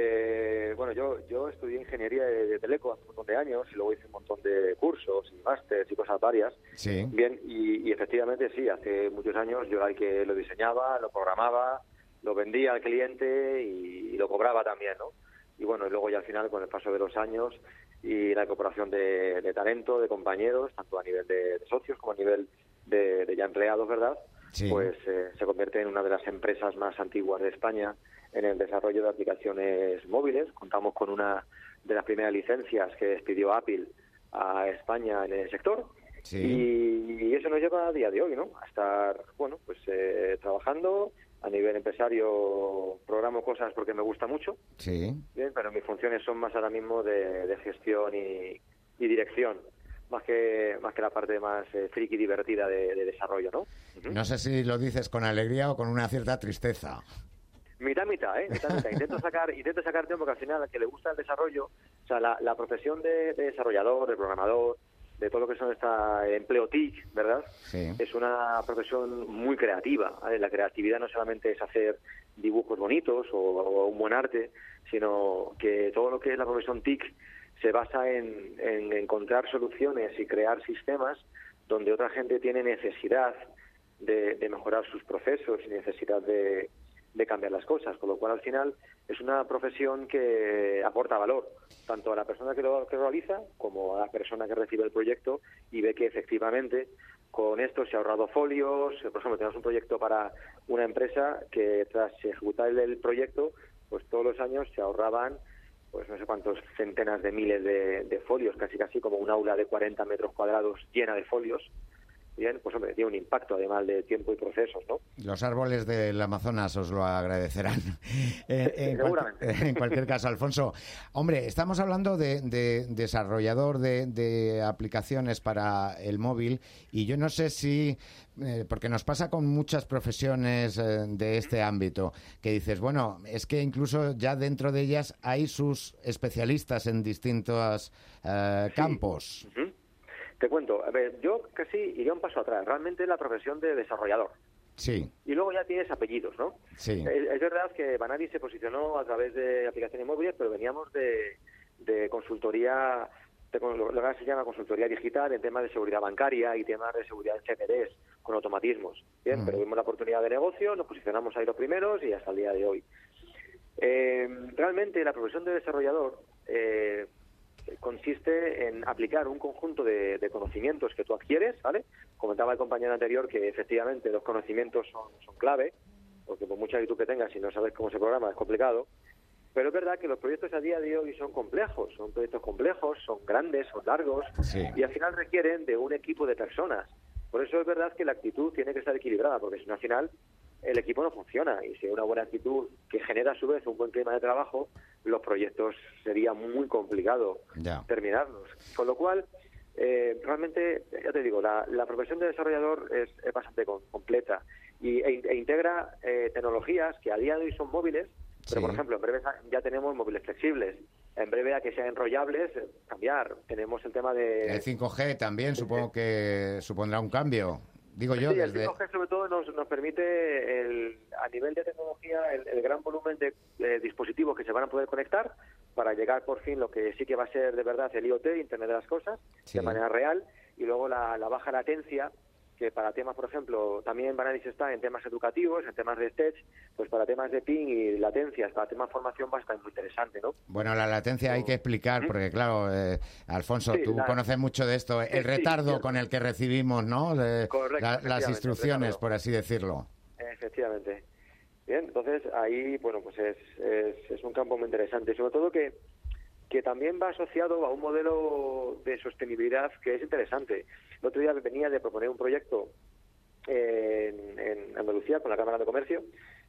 Eh, bueno, yo yo estudié ingeniería de, de teleco hace un montón de años y luego hice un montón de cursos y másteres y cosas varias. Sí. Bien, y, y efectivamente sí, hace muchos años yo era el que lo diseñaba, lo programaba, lo vendía al cliente y, y lo cobraba también, ¿no? Y bueno, y luego ya al final, con el paso de los años y la incorporación de, de talento, de compañeros, tanto a nivel de, de socios como a nivel de, de ya empleados, ¿verdad? Sí. Pues eh, se convierte en una de las empresas más antiguas de España en el desarrollo de aplicaciones móviles. Contamos con una de las primeras licencias que expidió Apple a España en el sector. Sí. Y, y eso nos lleva a día de hoy, ¿no? A estar, bueno, pues eh, trabajando. A nivel empresario programo cosas porque me gusta mucho, sí. Bien, pero mis funciones son más ahora mismo de, de gestión y, y dirección, más que más que la parte más eh, friki divertida de, de desarrollo, ¿no? Uh-huh. No sé si lo dices con alegría o con una cierta tristeza. Mitad, mitad, ¿eh? Mitad, mitad. Intento sacar, intento sacar tiempo, porque al final, al que le gusta el desarrollo, o sea, la, la profesión de, de desarrollador, de programador, de todo lo que son esta empleo T I C, ¿verdad? Sí. Es una profesión muy creativa, ¿vale? La creatividad no solamente es hacer dibujos bonitos o, o un buen arte, sino que todo lo que es la profesión T I C se basa en, en encontrar soluciones y crear sistemas donde otra gente tiene necesidad de, de mejorar sus procesos y necesidad de, de cambiar las cosas, con lo cual al final es una profesión que aporta valor tanto a la persona que lo, que lo realiza como a la persona que recibe el proyecto y ve que efectivamente con esto se ha ahorrado folios. Por ejemplo, tenemos un proyecto para una empresa que tras ejecutar el, el proyecto, pues todos los años se ahorraban pues no sé cuántos centenas de miles de, de folios, casi casi como un aula de cuarenta metros cuadrados llena de folios. Bien, pues hombre, tiene un impacto además de tiempo y procesos, ¿no? Los árboles del Amazonas os lo agradecerán. eh, en, Seguramente. Cual, en cualquier caso, Alfonso, hombre, estamos hablando de, de desarrollador de, de aplicaciones para el móvil y yo no sé si, eh, porque nos pasa con muchas profesiones eh, de este ámbito, que dices, bueno, es que incluso ya dentro de ellas hay sus especialistas en distintos eh, sí. campos. Uh-huh. Te cuento, a ver, yo casi iría un paso atrás. Realmente es la profesión de desarrollador. Sí. Y luego ya tienes apellidos, ¿no? Sí. Es, es verdad que Vanadis se posicionó a través de aplicaciones móviles, pero veníamos de, de consultoría, de lo que se llama consultoría digital en temas de seguridad bancaria y temas de seguridad en C M Ds, con automatismos. Bien, mm. pero vimos la oportunidad de negocio, nos posicionamos ahí los primeros y hasta el día de hoy. Eh, realmente la profesión de desarrollador eh, consiste en aplicar un conjunto de, de conocimientos que tú adquieres, ¿vale? Comentaba el compañero anterior que efectivamente los conocimientos son, son clave, porque por mucha actitud que tengas, si no sabes cómo se programa, es complicado. Pero es verdad que los proyectos a día de hoy son complejos, son proyectos complejos, son grandes, son largos, sí. Y al final requieren de un equipo de personas. Por eso es verdad que la actitud tiene que estar equilibrada, porque si no al final el equipo no funciona, y si hay una buena actitud que genera a su vez un buen clima de trabajo, los proyectos sería muy complicado ya. terminarlos. Con lo cual, eh, realmente, ya te digo, la, la profesión de desarrollador es, es bastante con, completa y, e, e integra eh, tecnologías que a día de hoy son móviles, pero sí. por ejemplo, en breve ya tenemos móviles flexibles. En breve, a que sean enrollables, cambiar. Tenemos el tema de... El cinco G también, supongo que supondrá un cambio. Digo yo, sí, desde... el cinco G sobre todo nos, nos permite, el, a nivel de tecnología, el, el gran volumen de eh, dispositivos que se van a poder conectar para llegar por fin lo que sí que va a ser de verdad el I O T, Internet de las Cosas, sí. de manera real, y luego la, la baja latencia, que para temas, por ejemplo, también Vanadis está en temas educativos, en temas de Tech, pues para temas de ping y latencias, para temas de formación va a estar muy interesante, ¿no? Bueno, la latencia hay que explicar, porque claro, eh, Alfonso, sí, tú la... conoces mucho de esto, el sí, retardo sí, con el que recibimos, ¿no? De, Correcto, la, las instrucciones, por así decirlo. Efectivamente. Bien, entonces ahí, bueno, pues es, es, es un campo muy interesante, sobre todo que que también va asociado a un modelo de sostenibilidad que es interesante. El otro día venía de proponer un proyecto en, en Andalucía con la Cámara de Comercio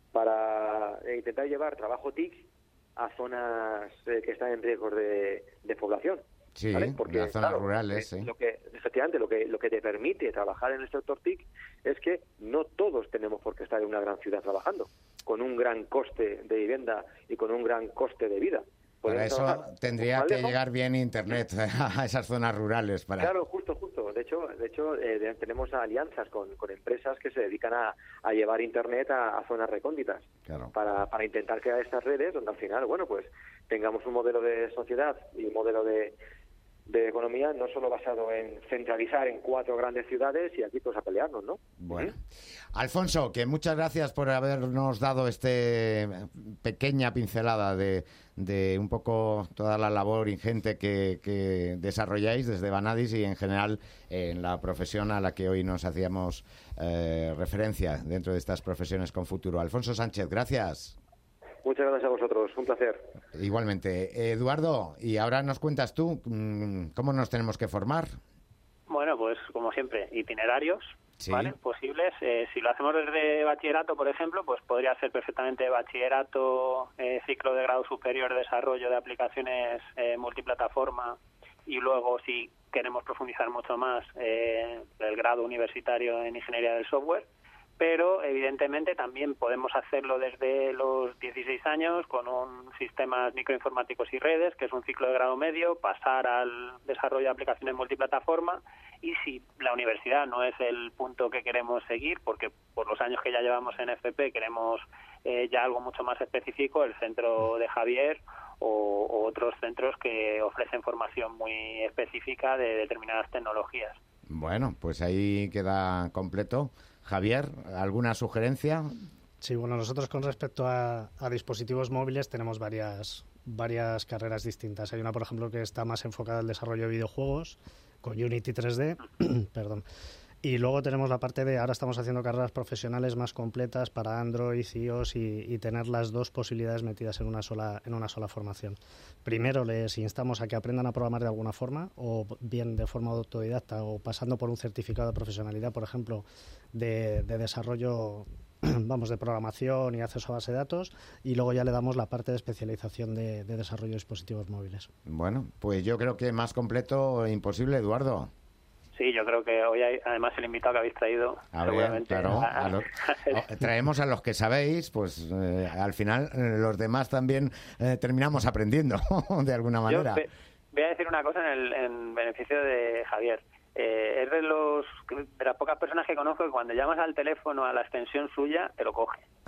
para intentar llevar trabajo T I C a zonas eh, que están en riesgo de, de población. Sí, ¿vale? Porque, las zonas claro, rurales, sí. Lo que, efectivamente, lo que, lo que te permite trabajar en el sector T I C es que no todos tenemos por qué estar en una gran ciudad trabajando, con un gran coste de vivienda y con un gran coste de vida. Para eso trabajar. tendría que llegar bien Internet a esas zonas rurales. Para... Claro, justo, justo. De hecho, de hecho eh, tenemos alianzas con, con empresas que se dedican a, a llevar Internet a, a zonas recónditas, claro. para, para intentar crear estas redes donde al final, bueno, pues tengamos un modelo de sociedad y un modelo de, de economía no solo basado en centralizar en cuatro grandes ciudades y aquí pues a pelearnos, ¿no? Bueno. ¿Sí? Alfonso, que muchas gracias por habernos dado este pequeña pincelada de, de un poco toda la labor ingente que, que desarrolláis desde Vanadis y en general en la profesión a la que hoy nos hacíamos eh, referencia dentro de estas profesiones con futuro. Alfonso Sánchez, gracias. Muchas gracias a vosotros, un placer. Igualmente. Eduardo, y ahora nos cuentas tú, ¿cómo nos tenemos que formar? Bueno, pues como siempre, itinerarios, sí. ¿vale? Posibles. Eh, si lo hacemos desde bachillerato, por ejemplo, pues podría ser perfectamente bachillerato, eh, ciclo de grado superior, desarrollo de aplicaciones eh, multiplataforma, y luego si queremos profundizar mucho más, eh, el grado universitario en ingeniería del software. Pero evidentemente también podemos hacerlo desde los dieciséis años con un sistemas microinformáticos y redes, que es un ciclo de grado medio, pasar al desarrollo de aplicaciones multiplataforma, y si la universidad no es el punto que queremos seguir, porque por los años que ya llevamos en F P queremos eh, ya algo mucho más específico, el centro de Javier o, o otros centros que ofrecen formación muy específica de determinadas tecnologías. Bueno, pues ahí queda completo. Javier, ¿alguna sugerencia? Sí, bueno, nosotros con respecto a, a dispositivos móviles tenemos varias, varias carreras distintas. Hay una, por ejemplo, que está más enfocada al desarrollo de videojuegos con Unity tres D, perdón. Y luego tenemos la parte de, ahora estamos haciendo carreras profesionales más completas para Android, iOS y, y tener las dos posibilidades metidas en una sola en una sola formación. Primero les instamos a que aprendan a programar de alguna forma, o bien de forma autodidacta o pasando por un certificado de profesionalidad, por ejemplo, de, de desarrollo, vamos, de programación y acceso a base de datos, y luego ya le damos la parte de especialización de, de desarrollo de dispositivos móviles. Bueno, pues yo creo que más completo imposible, Eduardo. Sí, yo creo que hoy hay, además el invitado que habéis traído, a seguramente... Ver, claro, a los, traemos a los que sabéis, pues eh, al final eh, los demás también eh, terminamos aprendiendo, de alguna manera. Yo voy a decir una cosa en, el, en beneficio de Javier. Eh, es de, los, de las pocas personas que conozco que cuando llamas al teléfono a la extensión suya, te lo coge.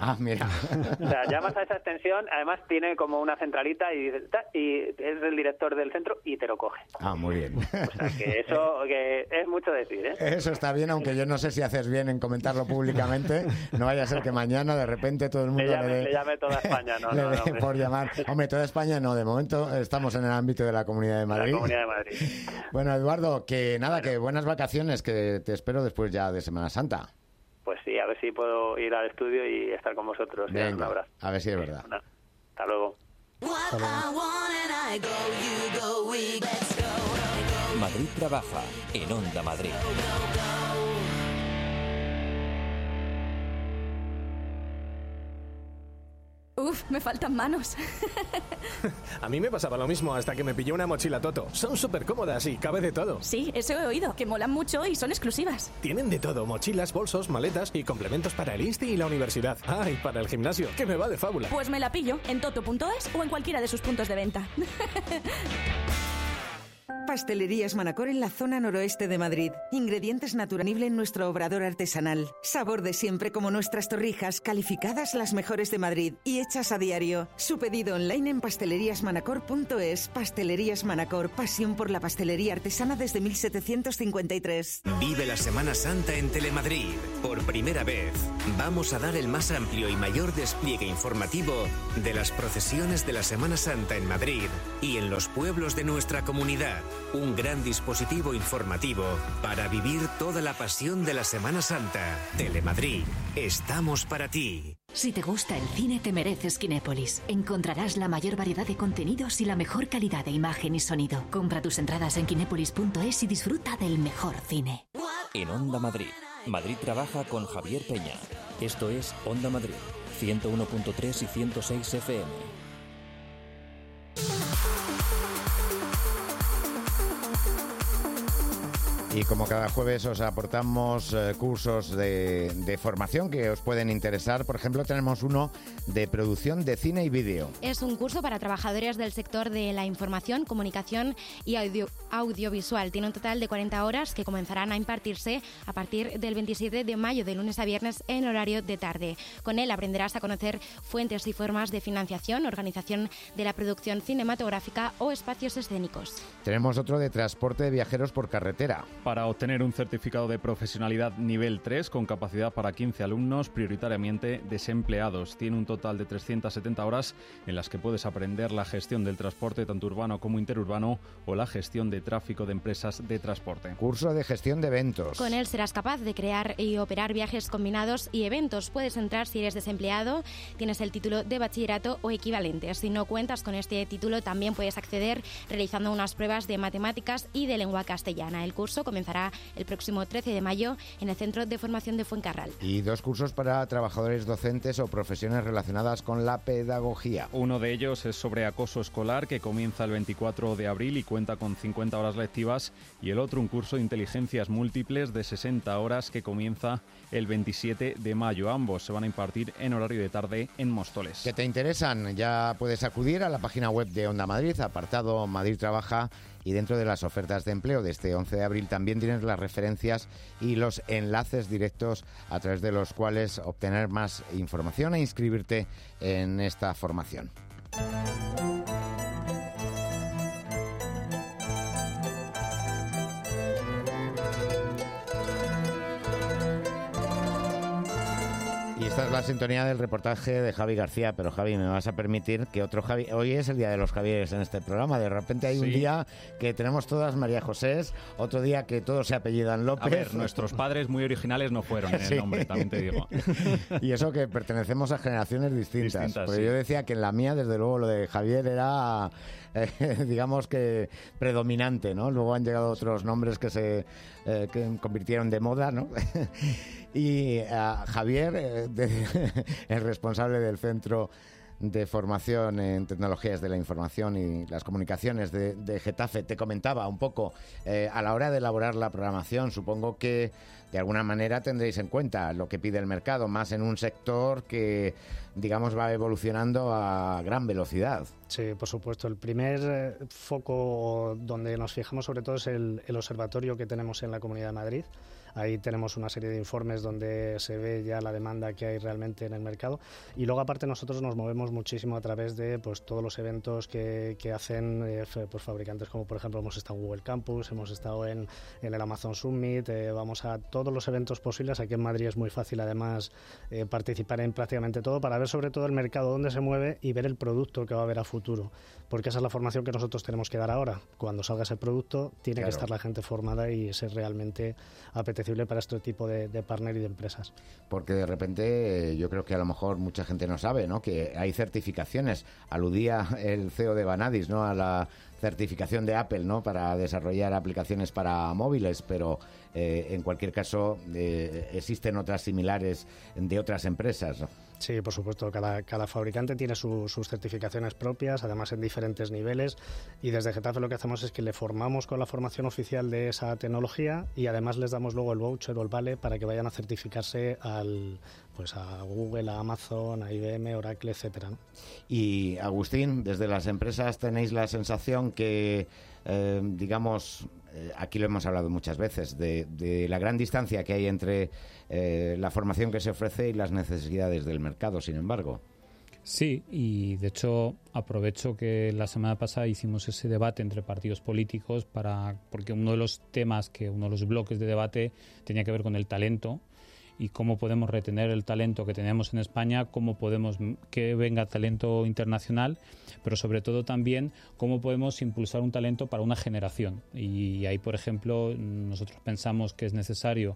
Ah, mira. O sea, llamas a esa extensión, además tiene como una centralita y, y es el director del centro y te lo coge. Ah, muy bien. O sea, que eso que es mucho decir, ¿eh? Eso está bien, aunque yo no sé si haces bien en comentarlo públicamente. No vaya a ser que mañana de repente todo el mundo le llame, le dé, le llame toda España, no, le no, dé no, por llamar. Hombre, toda España no, de momento estamos en el ámbito de la Comunidad de Madrid. La Comunidad de Madrid. Bueno, Eduardo, que nada, bueno. que buenas vacaciones, que te espero después ya de Semana Santa. Pues sí, a ver si puedo ir al estudio y estar con vosotros. Venga, un abrazo. A ver si es verdad. Bueno, hasta luego. Hasta luego. Madrid trabaja en Onda Madrid. Uf, me faltan manos. A mí me pasaba lo mismo hasta que me pillé una mochila Toto. Son súper cómodas y cabe de todo. Sí, eso he oído, que molan mucho y son exclusivas. Tienen de todo, mochilas, bolsos, maletas y complementos para el insti y la universidad. Ah, y para el gimnasio, que me va de fábula. Pues me la pillo en toto punto es o en cualquiera de sus puntos de venta. Pastelerías Manacor en la zona noroeste de Madrid. Ingredientes naturales en nuestro obrador artesanal. Sabor de siempre como nuestras torrijas, calificadas las mejores de Madrid y hechas a diario. Su pedido online en pastelerías manacor punto es. Pastelerías Manacor, pasión por la pastelería artesana desde mil setecientos cincuenta y tres. Vive la Semana Santa en Telemadrid. Por primera vez, vamos a dar el más amplio y mayor despliegue informativo de las procesiones de la Semana Santa en Madrid y en los pueblos de nuestra comunidad. Un gran dispositivo informativo para vivir toda la pasión de la Semana Santa. Telemadrid, estamos para ti. Si te gusta el cine, te mereces Kinépolis. Encontrarás la mayor variedad de contenidos y la mejor calidad de imagen y sonido. Compra tus entradas en kinépolis punto es y disfruta del mejor cine. En Onda Madrid, Madrid trabaja con Javier Peña. Esto es Onda Madrid, ciento uno punto tres y ciento seis F M. Y como cada jueves os aportamos eh, cursos de, de formación que os pueden interesar. Por ejemplo, tenemos uno de producción de cine y vídeo. Es un curso para trabajadores del sector de la información, comunicación y audio, audiovisual. Tiene un total de cuarenta horas que comenzarán a impartirse a partir del veintisiete de mayo, de lunes a viernes, en horario de tarde. Con él aprenderás a conocer fuentes y formas de financiación, organización de la producción cinematográfica o espacios escénicos. Tenemos otro de transporte de viajeros por carretera. Para obtener un certificado de profesionalidad nivel tres con capacidad para quince alumnos, prioritariamente desempleados. Tiene un total de trescientas setenta horas en las que puedes aprender la gestión del transporte tanto urbano como interurbano o la gestión de tráfico de empresas de transporte. Curso de gestión de eventos. Con él serás capaz de crear y operar viajes combinados y eventos. Puedes entrar si eres desempleado, tienes el título de bachillerato o equivalente. Si no cuentas con este título, también puedes acceder realizando unas pruebas de matemáticas y de lengua castellana. El curso comenzará el próximo trece de mayo en el Centro de Formación de Fuencarral. Y dos cursos para trabajadores docentes o profesiones relacionadas con la pedagogía. Uno de ellos es sobre acoso escolar, que comienza el veinticuatro de abril y cuenta con cincuenta horas lectivas, y el otro un curso de inteligencias múltiples de sesenta horas que comienza el veintisiete de mayo. Ambos se van a impartir en horario de tarde en Móstoles. ¿Que te interesan? Ya puedes acudir a la página web de Onda Madrid, apartado Madrid Trabaja, y dentro de las ofertas de empleo de este once de abril también tienes las referencias y los enlaces directos a través de los cuales obtener más información e inscribirte en esta formación. Y esta es la sintonía del reportaje de Javi García, pero Javi, me vas a permitir que otro Javi... Hoy es el día de los Javieres en este programa, de repente hay sí. un día que tenemos todas María Josés, otro día que todos se apellidan López. A ver, nuestros padres muy originales no fueron en el sí. nombre, también te digo. Y eso que pertenecemos a generaciones distintas, distintas porque sí. yo decía que en la mía, desde luego, lo de Javier era... Eh, digamos que predominante, ¿no? Luego han llegado otros nombres que se eh, que convirtieron de moda, ¿no? Y uh, Javier, eh, de, el responsable del Centro de Formación en Tecnologías de la Información y las Comunicaciones de, de Getafe, te comentaba un poco, eh, a la hora de elaborar la programación, supongo que de alguna manera tendréis en cuenta lo que pide el mercado, más en un sector que, digamos, va evolucionando a gran velocidad. Sí, por supuesto. El primer eh, foco donde nos fijamos sobre todo es el, el observatorio que tenemos en la Comunidad de Madrid. Ahí tenemos una serie de informes donde se ve ya la demanda que hay realmente en el mercado. Y luego, aparte, nosotros nos movemos muchísimo a través de pues todos los eventos que, que hacen eh, pues, fabricantes, como por ejemplo hemos estado en Google Campus, hemos estado en, en el Amazon Summit, eh, vamos a todos los eventos posibles. Aquí en Madrid es muy fácil, además, eh, participar en prácticamente todo para ver sobre todo el mercado, dónde se mueve y ver el producto que va a haber a futuro. Porque esa es la formación que nosotros tenemos que dar ahora. Cuando salga ese producto, tiene claro. que estar la gente formada y ser realmente apetecible para este tipo de, de partner y de empresas. Porque de repente yo creo que a lo mejor mucha gente no sabe, ¿no?, que hay certificaciones. Aludía el C E O de Vanadis, ¿no?, a la certificación de Apple, ¿no?, para desarrollar aplicaciones para móviles, pero eh, en cualquier caso eh, existen otras similares de otras empresas, ¿no? Sí, por supuesto, cada, cada fabricante tiene su, sus certificaciones propias, además en diferentes niveles, y desde Getafe lo que hacemos es que le formamos con la formación oficial de esa tecnología y además les damos luego el voucher o el vale para que vayan a certificarse al, pues a Google, a Amazon, a I B M, Oracle, etcétera, ¿no? Y Agustín, desde las empresas tenéis la sensación que, eh, digamos, eh, aquí lo hemos hablado muchas veces, de, de la gran distancia que hay entre eh, la formación que se ofrece y las necesidades del mercado, sin embargo. Sí, y de hecho aprovecho que la semana pasada hicimos ese debate entre partidos políticos para porque uno de los temas, que uno de los bloques de debate tenía que ver con el talento y cómo podemos retener el talento que tenemos en España, cómo podemos que venga talento internacional, pero sobre todo también cómo podemos impulsar un talento para una generación. Y ahí, por ejemplo, nosotros pensamos que es necesario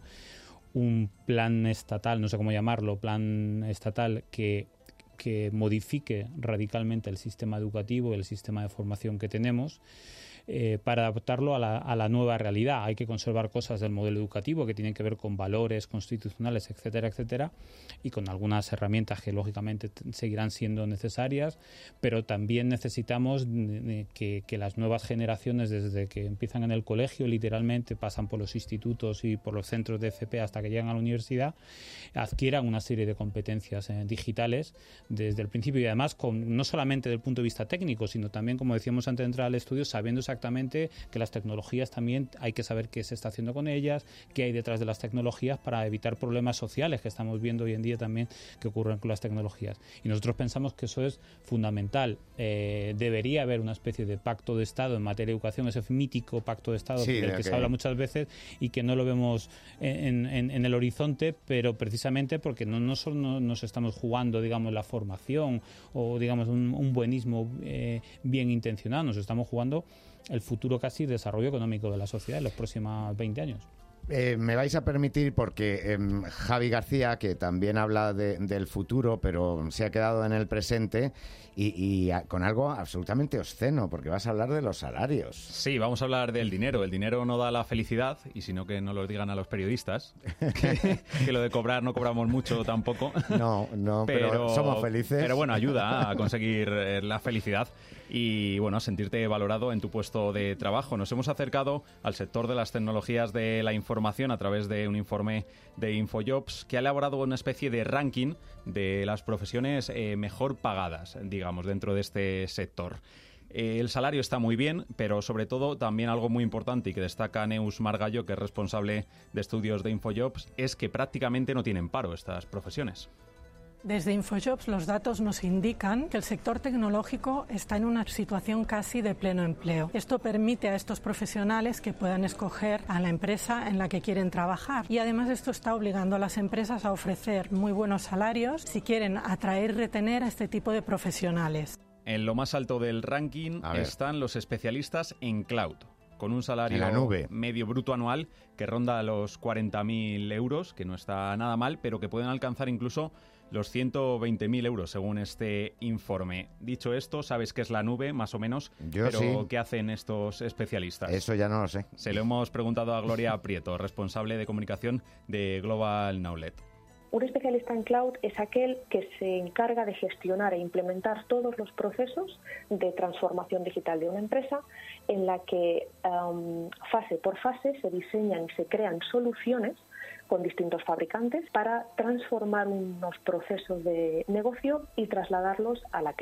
un plan estatal, no sé cómo llamarlo, plan estatal que que modifique radicalmente el sistema educativo, el sistema de formación que tenemos, eh, para adaptarlo a la, a la nueva realidad. Hay que conservar cosas del modelo educativo que tienen que ver con valores constitucionales, etcétera, etcétera, y con algunas herramientas que lógicamente t- seguirán siendo necesarias, pero también necesitamos eh, que, que las nuevas generaciones, desde que empiezan en el colegio, literalmente pasan por los institutos y por los centros de F P hasta que llegan a la universidad, adquieran una serie de competencias eh, digitales desde el principio, y además con, no solamente desde el punto de vista técnico, sino también, como decíamos antes de entrar al estudio, sabiendo exactamente que las tecnologías también hay que saber qué se está haciendo con ellas, qué hay detrás de las tecnologías para evitar problemas sociales que estamos viendo hoy en día también que ocurren con las tecnologías. Y nosotros pensamos que eso es fundamental. Eh, debería haber una especie de pacto de Estado en materia de educación, ese mítico pacto de Estado sí, del que, que se habla muchas veces y que no lo vemos en, en, en el horizonte, pero precisamente porque no, no solo no, nos estamos jugando, digamos, la formación o, digamos, un, un buenismo eh, bien intencionado, nos estamos jugando el futuro casi desarrollo económico de la sociedad en los próximos veinte años. Eh, me vais a permitir, porque eh, Javi García, que también habla de, del futuro, pero se ha quedado en el presente, y, y a, con algo absolutamente obsceno, porque vas a hablar de los salarios. Sí, vamos a hablar del dinero. El dinero no da la felicidad, y si no, que no lo digan a los periodistas, que, que lo de cobrar no cobramos mucho tampoco. No, no, pero, pero somos felices. Pero bueno, ayuda a conseguir eh, la felicidad y, bueno, sentirte valorado en tu puesto de trabajo. Nos hemos acercado al sector de las tecnologías de la información a través de un informe de InfoJobs que ha elaborado una especie de ranking de las profesiones eh, mejor pagadas, digamos, dentro de este sector. Eh, el salario está muy bien, pero sobre todo también algo muy importante y que destaca Neus Margallo, que es responsable de estudios de InfoJobs, es que prácticamente no tienen paro estas profesiones. Desde InfoJobs los datos nos indican que el sector tecnológico está en una situación casi de pleno empleo. Esto permite a estos profesionales que puedan escoger a la empresa en la que quieren trabajar, y además esto está obligando a las empresas a ofrecer muy buenos salarios si quieren atraer y retener a este tipo de profesionales. En lo más alto del ranking están los especialistas en cloud, con un salario en la nube medio bruto anual que ronda los cuarenta mil euros, que no está nada mal, pero que pueden alcanzar incluso los ciento veinte mil euros, según este informe. Dicho esto, ¿sabes qué es la nube, más o menos? Yo Pero sí. ¿qué hacen estos especialistas? Eso ya no lo sé. Se lo hemos preguntado a Gloria Prieto, responsable de comunicación de Global Knowledge. Un especialista en cloud es aquel que se encarga de gestionar e implementar todos los procesos de transformación digital de una empresa, en la que um, fase por fase se diseñan y se crean soluciones con distintos fabricantes para transformar unos procesos de negocio y trasladarlos a la cloud.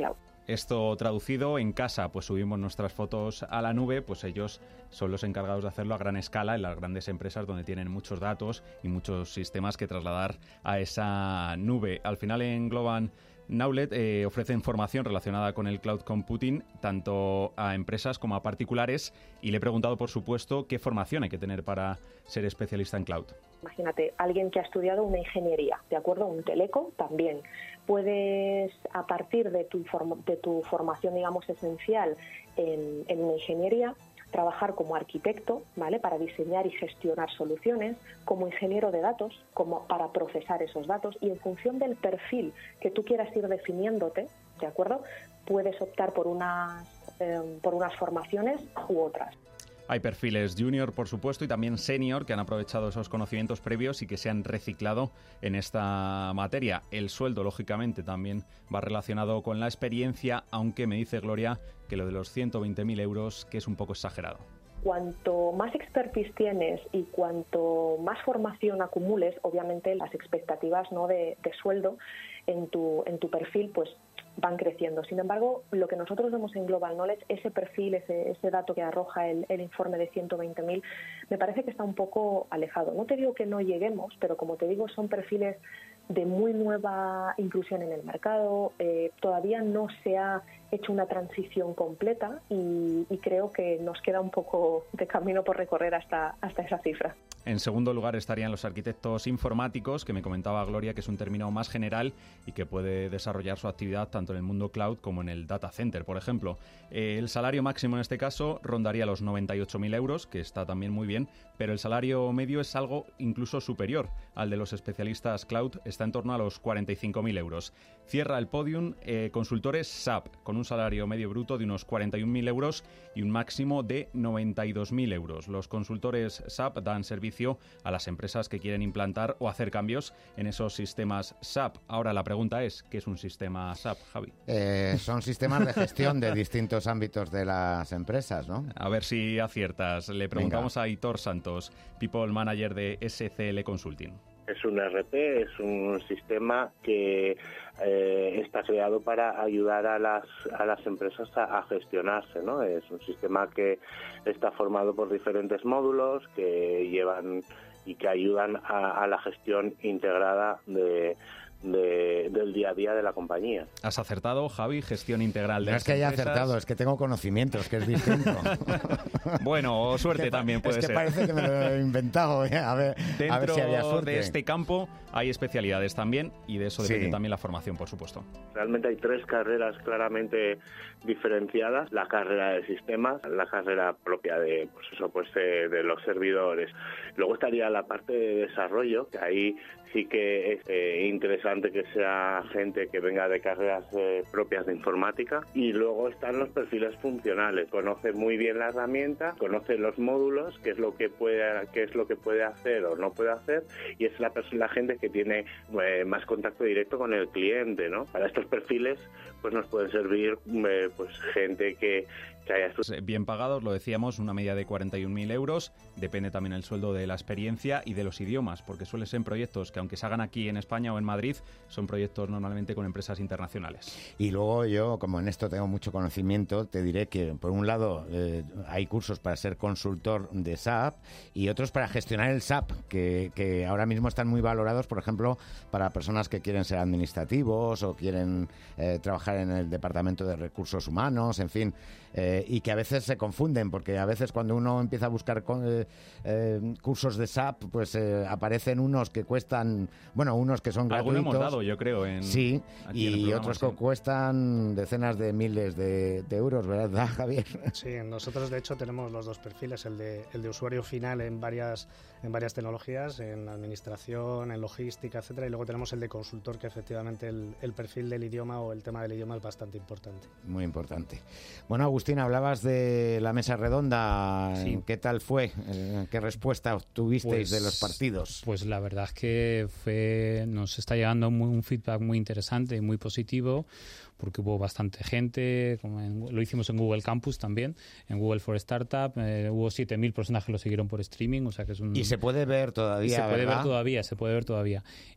Esto traducido, en casa pues subimos nuestras fotos a la nube, pues ellos son los encargados de hacerlo a gran escala en las grandes empresas donde tienen muchos datos y muchos sistemas que trasladar a esa nube. Al final engloban Knowledge, eh, ofrecen formación relacionada con el cloud computing tanto a empresas como a particulares, y le he preguntado, por supuesto, qué formación hay que tener para ser especialista en cloud. Imagínate, alguien que ha estudiado una ingeniería, ¿de acuerdo? Un teleco también. Puedes, a partir de tu, form- de tu formación, digamos, esencial en, en una ingeniería, trabajar como arquitecto, ¿vale? Para diseñar y gestionar soluciones, como ingeniero de datos, como para procesar esos datos, y en función del perfil que tú quieras ir definiéndote, ¿de acuerdo? Puedes optar por unas, eh, por unas formaciones u otras. Hay perfiles junior, por supuesto, y también senior que han aprovechado esos conocimientos previos y que se han reciclado en esta materia. El sueldo, lógicamente, también va relacionado con la experiencia, aunque me dice Gloria que lo de los ciento veinte mil euros que es un poco exagerado. Cuanto más expertise tienes y cuanto más formación acumules, obviamente las expectativas, ¿no?, de, de sueldo en tu, en tu perfil pues van creciendo. Sin embargo, lo que nosotros vemos en Global Knowledge, ese perfil, ese, ese dato que arroja el, el informe de ciento veinte mil, me parece que está un poco alejado. No te digo que no lleguemos, pero como te digo, son perfiles de muy nueva inclusión en el mercado, eh, todavía no se ha hecho una transición completa y, y creo que nos queda un poco de camino por recorrer hasta, hasta esa cifra. En segundo lugar estarían los arquitectos informáticos, que me comentaba Gloria que es un término más general y que puede desarrollar su actividad tanto en el mundo cloud como en el data center, por ejemplo. Eh, el salario máximo en este caso rondaría los noventa y ocho mil euros, que está también muy bien, pero el salario medio es algo incluso superior al de los especialistas cloud, está en torno a los cuarenta y cinco mil euros. Cierra el podium eh, consultores S A P, con un salario medio bruto de unos cuarenta y un mil euros y un máximo de noventa y dos mil euros. Los consultores S A P dan servicio a las empresas que quieren implantar o hacer cambios en esos sistemas S A P. Ahora la pregunta es, ¿qué es un sistema S A P, Javi? Eh, son sistemas de gestión de distintos ámbitos de las empresas, ¿no? A ver si aciertas. Le preguntamos Venga. a Aitor Santos, People Manager de S C L Consulting. Es un R P, es un sistema que eh, está creado para ayudar a las a las empresas a, a gestionarse, ¿no? Es un sistema que está formado por diferentes módulos que llevan y que ayudan a, a la gestión integrada de De, del día a día de la compañía. ¿Has acertado, Javi? Gestión integral de No es que haya empresas. acertado, es que tengo conocimientos, que es distinto. Bueno, o suerte es que, también puede ser. Es que ser. parece que me lo he inventado, ¿eh? a, ver, Dentro a ver si había suerte. de este campo hay especialidades también y de eso depende sí. también la formación, por supuesto. Realmente hay tres carreras claramente diferenciadas: la carrera de sistemas, la carrera propia de, pues eso, pues de, de los servidores. Luego estaría la parte de desarrollo, que ahí sí que es eh, interesante que sea gente que venga de carreras eh, propias de informática. Y luego están los perfiles funcionales. Conoce muy bien la herramienta, conoce los módulos, qué es lo que puede, qué es lo que puede hacer o no puede hacer, y es la, la gente que tiene eh, más contacto directo con el cliente, ¿no? Para estos perfiles pues nos pueden servir eh, pues gente que Bien pagados, lo decíamos, una media de cuarenta y un mil euros. Depende también el sueldo de la experiencia y de los idiomas, porque suelen ser proyectos que, aunque se hagan aquí en España o en Madrid, son proyectos normalmente con empresas internacionales. Y luego yo, como en esto tengo mucho conocimiento, te diré que, por un lado, eh, hay cursos para ser consultor de S A P y otros para gestionar el S A P, que, que ahora mismo están muy valorados, por ejemplo, para personas que quieren ser administrativos o quieren eh, trabajar en el departamento de recursos humanos, en fin. Eh, y que a veces se confunden, porque a veces cuando uno empieza a buscar con, eh, eh, cursos de S A P, pues eh, aparecen unos que cuestan, bueno, unos que son gratuitos. Algunos hemos dado, yo creo, en Sí, y en otros sí. que cuestan decenas de miles de, de euros, ¿verdad, Javier? Sí, nosotros de hecho tenemos los dos perfiles, el de, el de usuario final en varias, en varias tecnologías, en administración, en logística, etcétera, y luego tenemos el de consultor, que efectivamente el, el perfil del idioma o el tema del idioma es bastante importante. Muy importante. Bueno, Agustín, hablabas de la mesa redonda. Sí. ¿Qué tal fue? ¿Qué respuesta obtuvisteis pues, de los partidos? Pues la verdad es que fue, nos está llegando muy, un feedback muy interesante y muy positivo, porque hubo bastante gente, como en, lo hicimos en Google Campus también, en Google for Startup, eh, hubo siete mil personas que lo siguieron por streaming, o sea que es un... Y se puede ver todavía, Se puede ¿verdad? ver todavía, se puede ver todavía.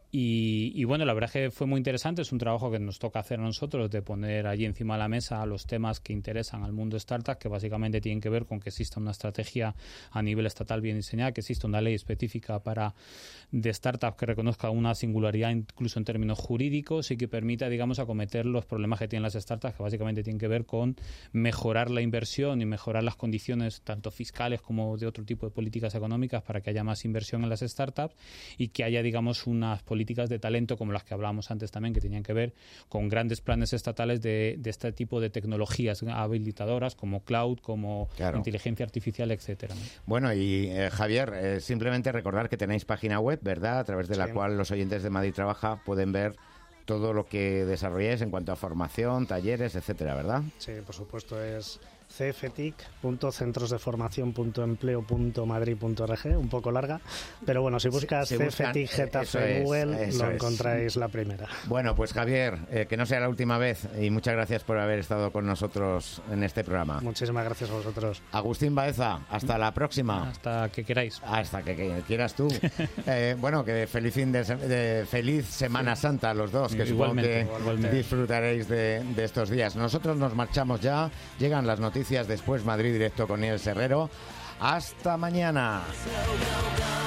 Y, y bueno, la verdad es que fue muy interesante, es un trabajo que nos toca hacer a nosotros de poner allí encima de la mesa los temas que interesan al mundo startup, que básicamente tienen que ver con que exista una estrategia a nivel estatal bien diseñada, que exista una ley específica para de startups que reconozca una singularidad incluso en términos jurídicos y que permita, digamos, acometer los problemas que tienen las startups, que básicamente tienen que ver con mejorar la inversión y mejorar las condiciones tanto fiscales como de otro tipo de políticas económicas para que haya más inversión en las startups y que haya, digamos, unas políticas políticas de talento como las que hablábamos antes también, que tenían que ver con grandes planes estatales de, de este tipo de tecnologías habilitadoras como cloud, como claro. inteligencia artificial, etcétera, ¿no? Bueno, y eh, Javier, eh, simplemente recordar que tenéis página web, ¿verdad?, a través de sí. la cual los oyentes de Madrid Trabaja pueden ver todo lo que desarrolláis en cuanto a formación, talleres, etcétera, ¿verdad? Sí, por supuesto, es c f t i c punto centros de formación punto empleo punto madrid punto org, un poco larga, pero bueno, si buscas C F T I C Getafe en Google, lo encontráis la primera. Bueno, pues Javier, eh, que no sea la última vez y muchas gracias por haber estado con nosotros en este programa. Muchísimas gracias a vosotros. Agustín Baeza, hasta la próxima. Hasta que queráis. Hasta que, que quieras tú. eh, bueno, que feliz fin de, de feliz Semana sí. Santa a los dos, que igualmente, supongo que igualmente. disfrutaréis de, de estos días. Nosotros nos marchamos ya, llegan las noticias. Después Madrid Directo con Nieves Herrero. Hasta mañana.